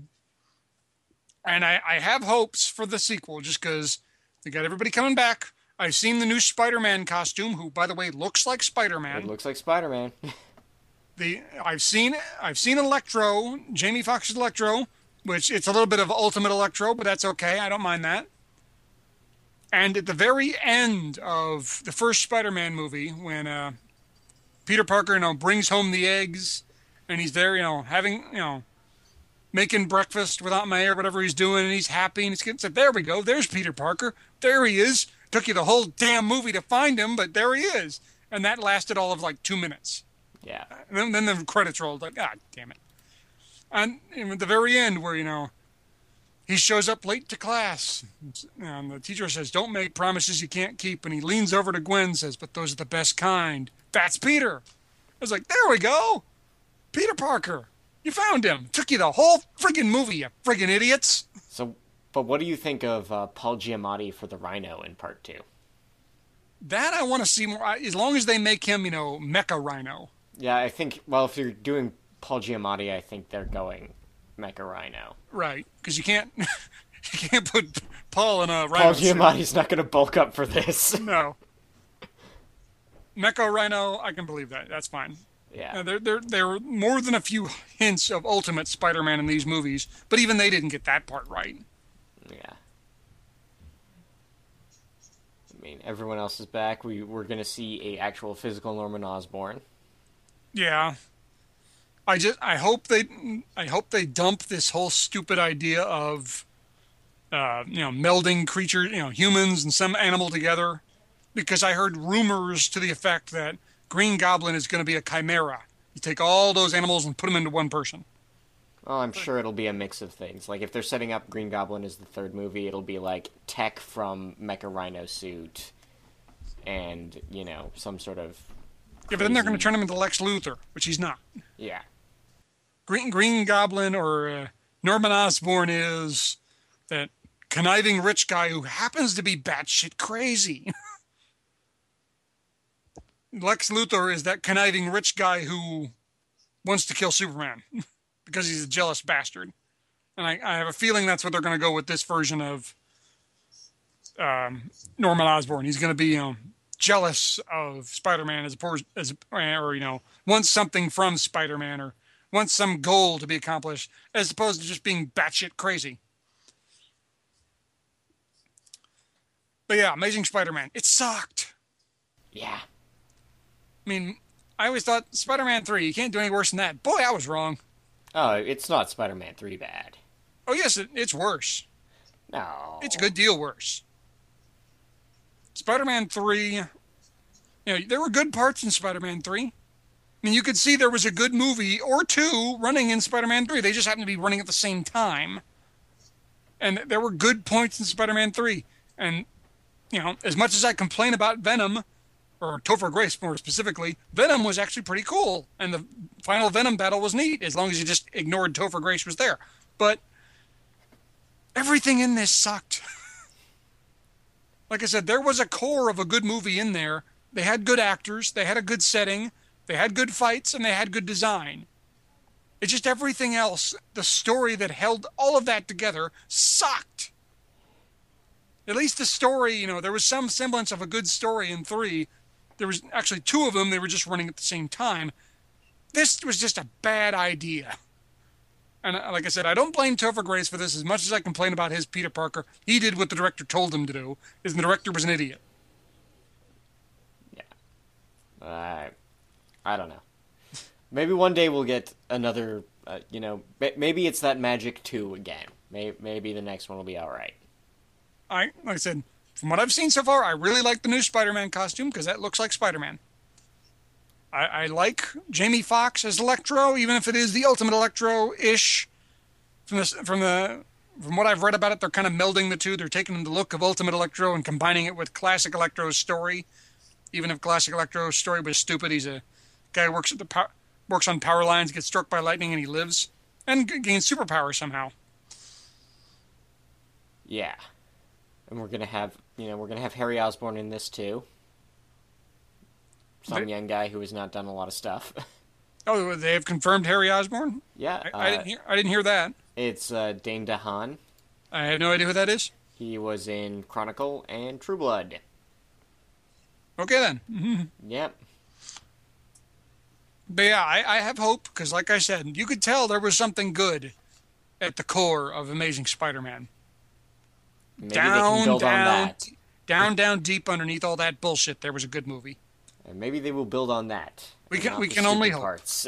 And I, I have hopes for the sequel just because they got everybody coming back. I've seen the new Spider-Man costume, who, by the way, looks like It Spider-Man. looks like Spider-Man. The I've seen I've seen Electro, Jamie Foxx's Electro, which it's a little bit of Ultimate Electro, but that's okay. I don't mind that. And at the very end of the first Spider-Man movie, when uh, Peter Parker, you know, brings home the eggs, and he's there, you know, having, you know, making breakfast with Aunt May or whatever he's doing, and he's happy, and he's getting said, there we go, there's Peter Parker. There he is. Took you the whole damn movie to find him, but there he is. And that lasted all of like two minutes. Yeah. And then, then the credits rolled, like, God damn it. And, and at the very end, where, you know, he shows up late to class, and the teacher says, don't make promises you can't keep, and he leans over to Gwen and says, but those are the best kind. That's Peter. I was like, there we go. Peter Parker. You found him. Took you the whole friggin' movie, you friggin' idiots. So, but what do you think of uh, Paul Giamatti for the Rhino in part two? That I want to see more, as long as they make him, you know, Mecha Rhino. Yeah, I think, well, if you're doing Paul Giamatti, I think they're going Mecha Rhino. Right, because you can't, you can't put Paul in a Rhino Paul suit. Giamatti's not going to bulk up for this. No. Mecha Rhino, I can believe that. That's fine. Yeah. Uh, there, there, there were more than a few hints of Ultimate Spider-Man in these movies, but even they didn't get that part right. Yeah. I mean, everyone else is back. We, we're going to see a actual physical Norman Osborn. Yeah. I just, I hope they, I hope they dump this whole stupid idea of, uh, you know, melding creatures, you know, humans and some animal together, because I heard rumors to the effect that Green Goblin is going to be a chimera. You take all those animals and put them into one person. Well, I'm sure it'll be a mix of things. Like, if they're setting up Green Goblin as the third movie, it'll be like tech from Mecha Rhino suit and, you know, some sort of Yeah, but then they're going to crazy- turn him into Lex Luthor, which he's not. Yeah. Green Green Goblin or uh, Norman Osborn is that conniving rich guy who happens to be batshit crazy. Lex Luthor is that conniving rich guy who wants to kill Superman because he's a jealous bastard. And I, I have a feeling that's what they're going to go with this version of um, Norman Osborn. He's going to be, you know, jealous of Spider-Man as opposed as or you know wants something from Spider-Man or wants some goal to be accomplished as opposed to just being batshit crazy. But yeah, Amazing Spider-Man. It sucked. Yeah. I mean, I always thought Spider-Man three, you can't do any worse than that. Boy, I was wrong. Oh, it's not Spider-Man three bad. Oh yes, it, it's worse. No. It's a good deal worse. Spider-Man three, you know, there were good parts in Spider-Man three. I mean, you could see there was a good movie or two running in Spider-Man three. They just happened to be running at the same time. And there were good points in Spider-Man three. And, you know, as much as I complain about Venom, or Topher Grace more specifically, Venom was actually pretty cool. And the final Venom battle was neat, as long as you just ignored Topher Grace was there. But everything in this sucked. Like I said, there was a core of a good movie in there. They had good actors, they had a good setting, they had good fights, and they had good design. It's just everything else, the story that held all of that together, sucked. At least the story, you know, there was some semblance of a good story in three. There was actually two of them, they were just running at the same time. This was just a bad idea. And like I said, I don't blame Topher Grace for this as much as I complain about his Peter Parker. He did what the director told him to do, and the director was an idiot. Yeah. Uh, I don't know. Maybe one day we'll get another, uh, you know, maybe it's that Magic two again. Maybe, maybe the next one will be alright. I, like I said, from what I've seen so far, I really like the new Spider-Man costume because that looks like Spider-Man. I, I like Jamie Foxx as Electro, even if it is the Ultimate Electro-ish. From the, from the from what I've read about it, they're kind of melding the two. They're taking the look of Ultimate Electro and combining it with Classic Electro's story. Even if Classic Electro's story was stupid, he's a guy who works at the power, works on power lines, gets struck by lightning, and he lives and gains superpowers somehow. Yeah. And we're gonna have, you know, we're gonna have Harry Osborn in this too. Some young guy who has not done a lot of stuff. Oh, they have confirmed Harry Osborn? Yeah. I, uh, I didn't hear. I didn't hear that. It's uh, Dane DeHaan. I have no idea who that is. He was in Chronicle and True Blood. Okay then. Yep. But yeah, I, I have hope because, like I said, you could tell there was something good at the core of Amazing Spider-Man. Maybe down, they can build down, on that. Down, down, deep underneath all that bullshit, there was a good movie. And maybe they will build on that. We can, not we the can only stupid hope. Parts.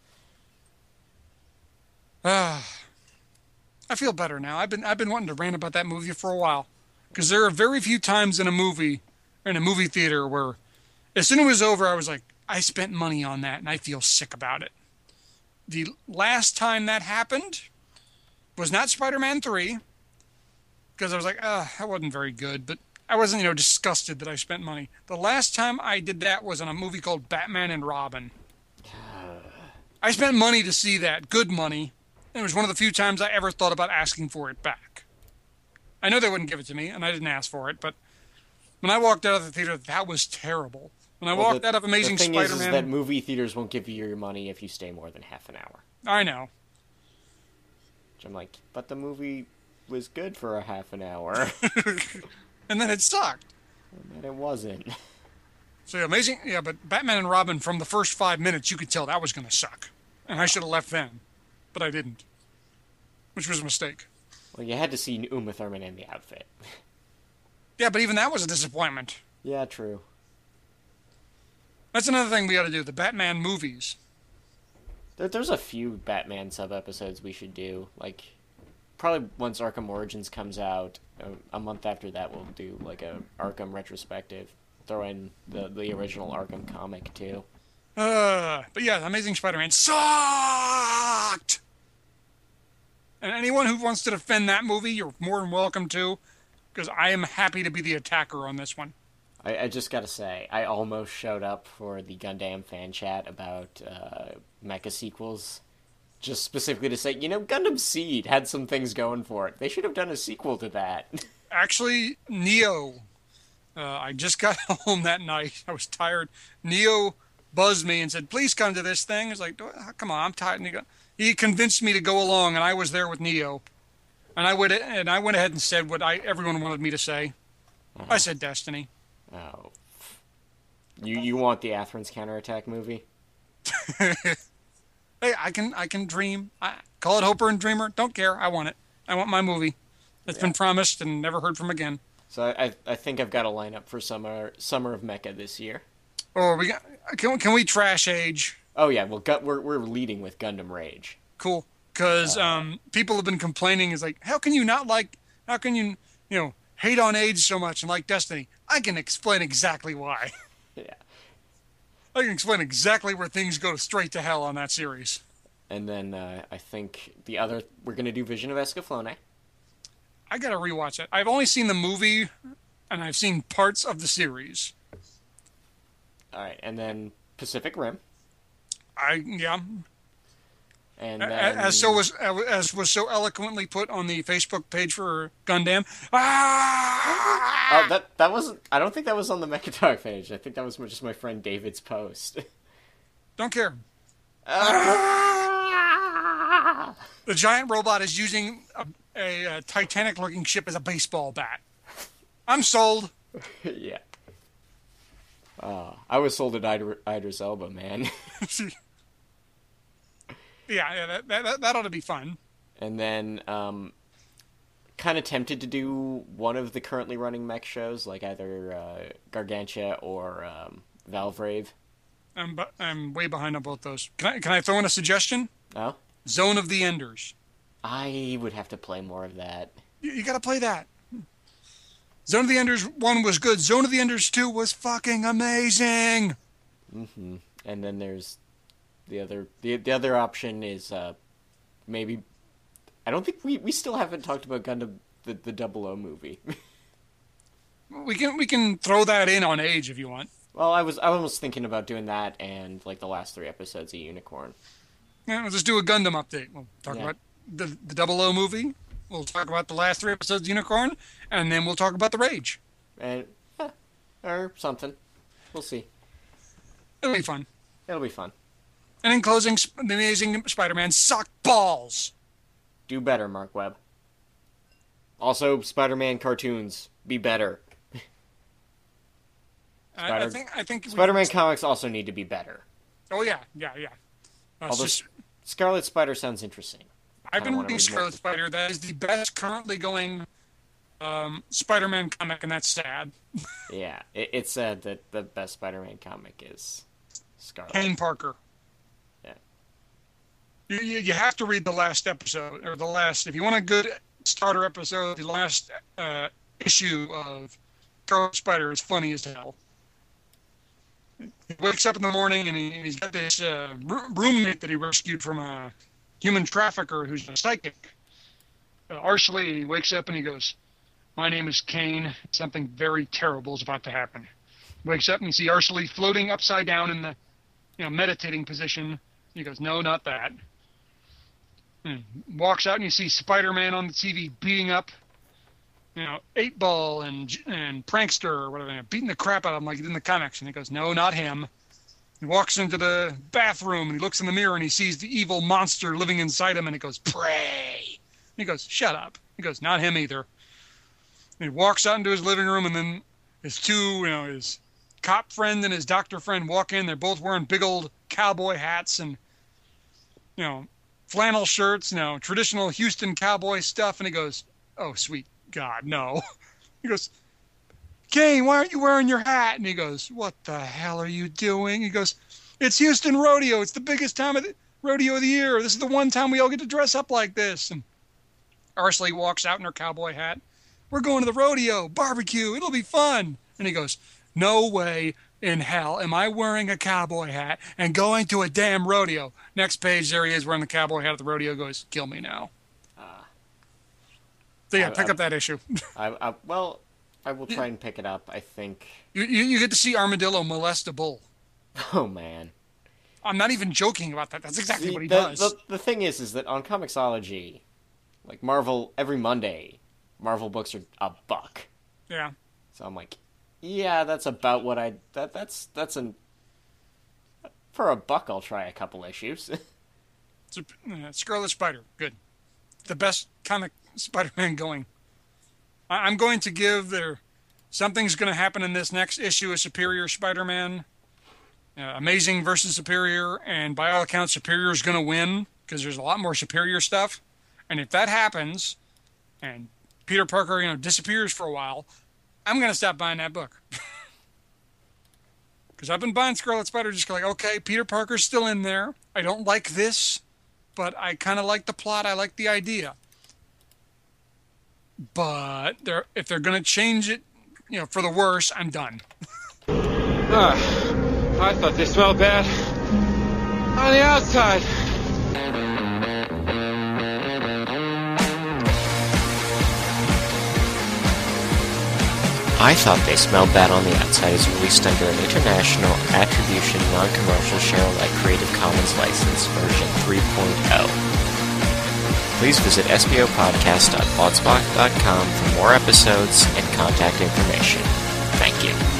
Uh, I feel better now. I've been, I've been wanting to rant about that movie for a while because there are very few times in a movie, in a movie theater, where as soon as it was over, I was like, I spent money on that, and I feel sick about it. The last time that happened was not Spider-Man three. Because I was like, uh, that wasn't very good, but I wasn't, you know, disgusted that I spent money. The last time I did that was on a movie called Batman and Robin. I spent money to see that, good money. It was one of the few times I ever thought about asking for it back. I know they wouldn't give it to me, and I didn't ask for it, but when I walked out of the theater, that was terrible. When I well, walked the, out of Amazing the thing Spider-Man... is, is that movie theaters won't give you your money if you stay more than half an hour. I know. Which I'm like, but the movie was good for a half an hour. And then it sucked. And it wasn't. So yeah, amazing, yeah, but Batman and Robin, from the first five minutes, you could tell that was going to suck. And I should have left then. But I didn't. Which was a mistake. Well, you had to see Uma Thurman in the outfit. Yeah, but even that was a disappointment. Yeah, true. That's another thing we got to do, the Batman movies. There, there's a few Batman sub-episodes we should do. Like, probably once Arkham Origins comes out, a, a month after that we'll do, like, a Arkham retrospective. Throw in the, the original Arkham comic, too. Uh, but yeah, Amazing Spider-Man sucked! And anyone who wants to defend that movie, you're more than welcome to, because I am happy to be the attacker on this one. I, I just gotta say, I almost showed up for the Gundam fan chat about uh, mecha sequels, just specifically to say, you know, Gundam Seed had some things going for it. They should have done a sequel to that. Actually, Neo, uh, I just got home that night. I was tired. Neo buzzed me and said, please come to this thing. I was like, come on, I'm tired. And he, go, he convinced me to go along, and I was there with Neo. And I went, and I went ahead and said what I everyone wanted me to say. Oh. I said Destiny. Oh. You you want the Athens counterattack movie? Hey, I can I can dream. I call it Hoper and Dreamer. Don't care. I want it. I want my movie. It's Yeah. been promised and never heard from again. So I, I I think I've got a lineup for summer summer of Mecha this year. Oh, we got. Can can we trash Age? Oh yeah, well Gu- we're we're leading with Gundam Rage. Cool. Because um, people have been complaining. Is like, how can you not like? How can you you know hate on Age so much and like Destiny? I can explain exactly why. Yeah. I can explain exactly where things go straight to hell on that series. And then uh, I think the other we're gonna do Vision of Escaflowne. I gotta rewatch it. I've only seen the movie, and I've seen parts of the series. All right, and then Pacific Rim, I yeah. and A- then As so was as was so eloquently put on the Facebook page for Gundam. Ah! Oh, that that wasn't. I don't think that was on the Mecha Talk page. I think that was just my friend David's post. Don't care. Ah! The giant robot is using a, a, a Titanic-looking ship as a baseball bat. I'm sold. Yeah. Uh, I was sold at Idr- Idris Elba, man. Yeah, yeah, that, that that ought to be fun. And then, um, kind of tempted to do one of the currently running mech shows, like either uh, Gargantia or um, Valvrave. I'm bu- I'm way behind on both those. Can I can I throw in a suggestion? Oh, Zone of the Enders. I would have to play more of that. You, you got to play that. Zone of the Enders one was good. Zone of the Enders two was fucking amazing. Hmm And then there's the other. The the other option is uh, maybe. I don't think we, we still haven't talked about Gundam the the Double O movie. We can we can throw that in on Age if you want. Well, I was I was thinking about doing that and like the last three episodes of Unicorn. Yeah, let's just do a Gundam update. We'll talk Yeah. about the the Double O movie. We'll talk about the last three episodes of Unicorn, and then we'll talk about the Rage. And eh, or something. We'll see. It'll be fun. It'll be fun. And in closing, Sp- the Amazing Spider-Man suck balls. Do better, Mark Webb. Also, Spider-Man cartoons, be better. I, I Spider- think I think we- Spider-Man comics also need to be better. Oh yeah, yeah, yeah. Uh, it's Although just- Scarlet Spider sounds interesting. I've been wanna reading read more. Scarlet Spider. That is the best currently going um, Spider-Man comic, and that's sad. Yeah, it, it's said that the best Spider-Man comic is Scarlet. Kane Parker. Yeah. You, you you have to read the last episode or the last if you want a good starter episode. The last uh, issue of Scarlet Spider is funny as hell. He wakes up in the morning and he, he's got this uh, roo- roommate that he rescued from a human trafficker who's a psychic. Uh, Arshlee, he wakes up and he goes, "My name is Kane. Something very terrible is about to happen." Wakes up and you see Arshlee floating upside down in the, you know, meditating position. He goes, "No, not that." And walks out and you see Spider-Man on the T V beating up, you know, Eight Ball and and Prankster or whatever, beating the crap out of him like he did in the comics. And he goes, "No, not him." He walks into the bathroom and he looks in the mirror and he sees the evil monster living inside him and he goes, "Pray." And he goes, "Shut up." He goes, "Not him either." And he walks out into his living room and then his two, you know, his cop friend and his doctor friend walk in. They're both wearing big old cowboy hats and, you know, flannel shirts, you know, traditional Houston cowboy stuff. And he goes, "Oh, sweet God, no." He goes, "Kane, why aren't you wearing your hat?" And he goes, "What the hell are you doing?" He goes, "It's Houston Rodeo. It's the biggest time of the rodeo of the year. This is the one time we all get to dress up like this." And Arsley walks out in her cowboy hat. "We're going to the rodeo, barbecue. It'll be fun." And he goes, "No way in hell am I wearing a cowboy hat and going to a damn rodeo." Next page, there he is wearing the cowboy hat at the rodeo. Goes, "Kill me now." Ah. So yeah, I- pick I- up that issue. I, I well, I will try and pick it up. I think. You, you you get to see Armadillo molest a bull. Oh man. I'm not even joking about that. That's exactly See, what he the, does. The, the thing is, is that on Comixology, like Marvel, every Monday, Marvel books are a buck. Yeah. So I'm like, yeah, that's about what I. That that's that's an. For a buck, I'll try a couple issues. It's a, uh, Scarlet Spider. Good. The best comic Spider-Man going. I, I'm going to give their something's going to happen in this next issue of Superior Spider-Man. Uh, Amazing versus Superior, and by all accounts, Superior is going to win because there's a lot more Superior stuff. And if that happens, and Peter Parker, you know, disappears for a while, I'm going to stop buying that book. Because I've been buying Scarlet Spider just like, okay, Peter Parker's still in there. I don't like this, but I kind of like the plot. I like the idea. But they're, if they're going to change it, you know, for the worse, I'm done. Ah, I thought they smelled bad on the outside. I Thought They Smelled Bad on the Outside is released under an International Attribution Non-Commercial Share-alike Creative Commons license version three point oh. Please visit s b o podcast dot blogspot dot com for more episodes and contact information. Thank you.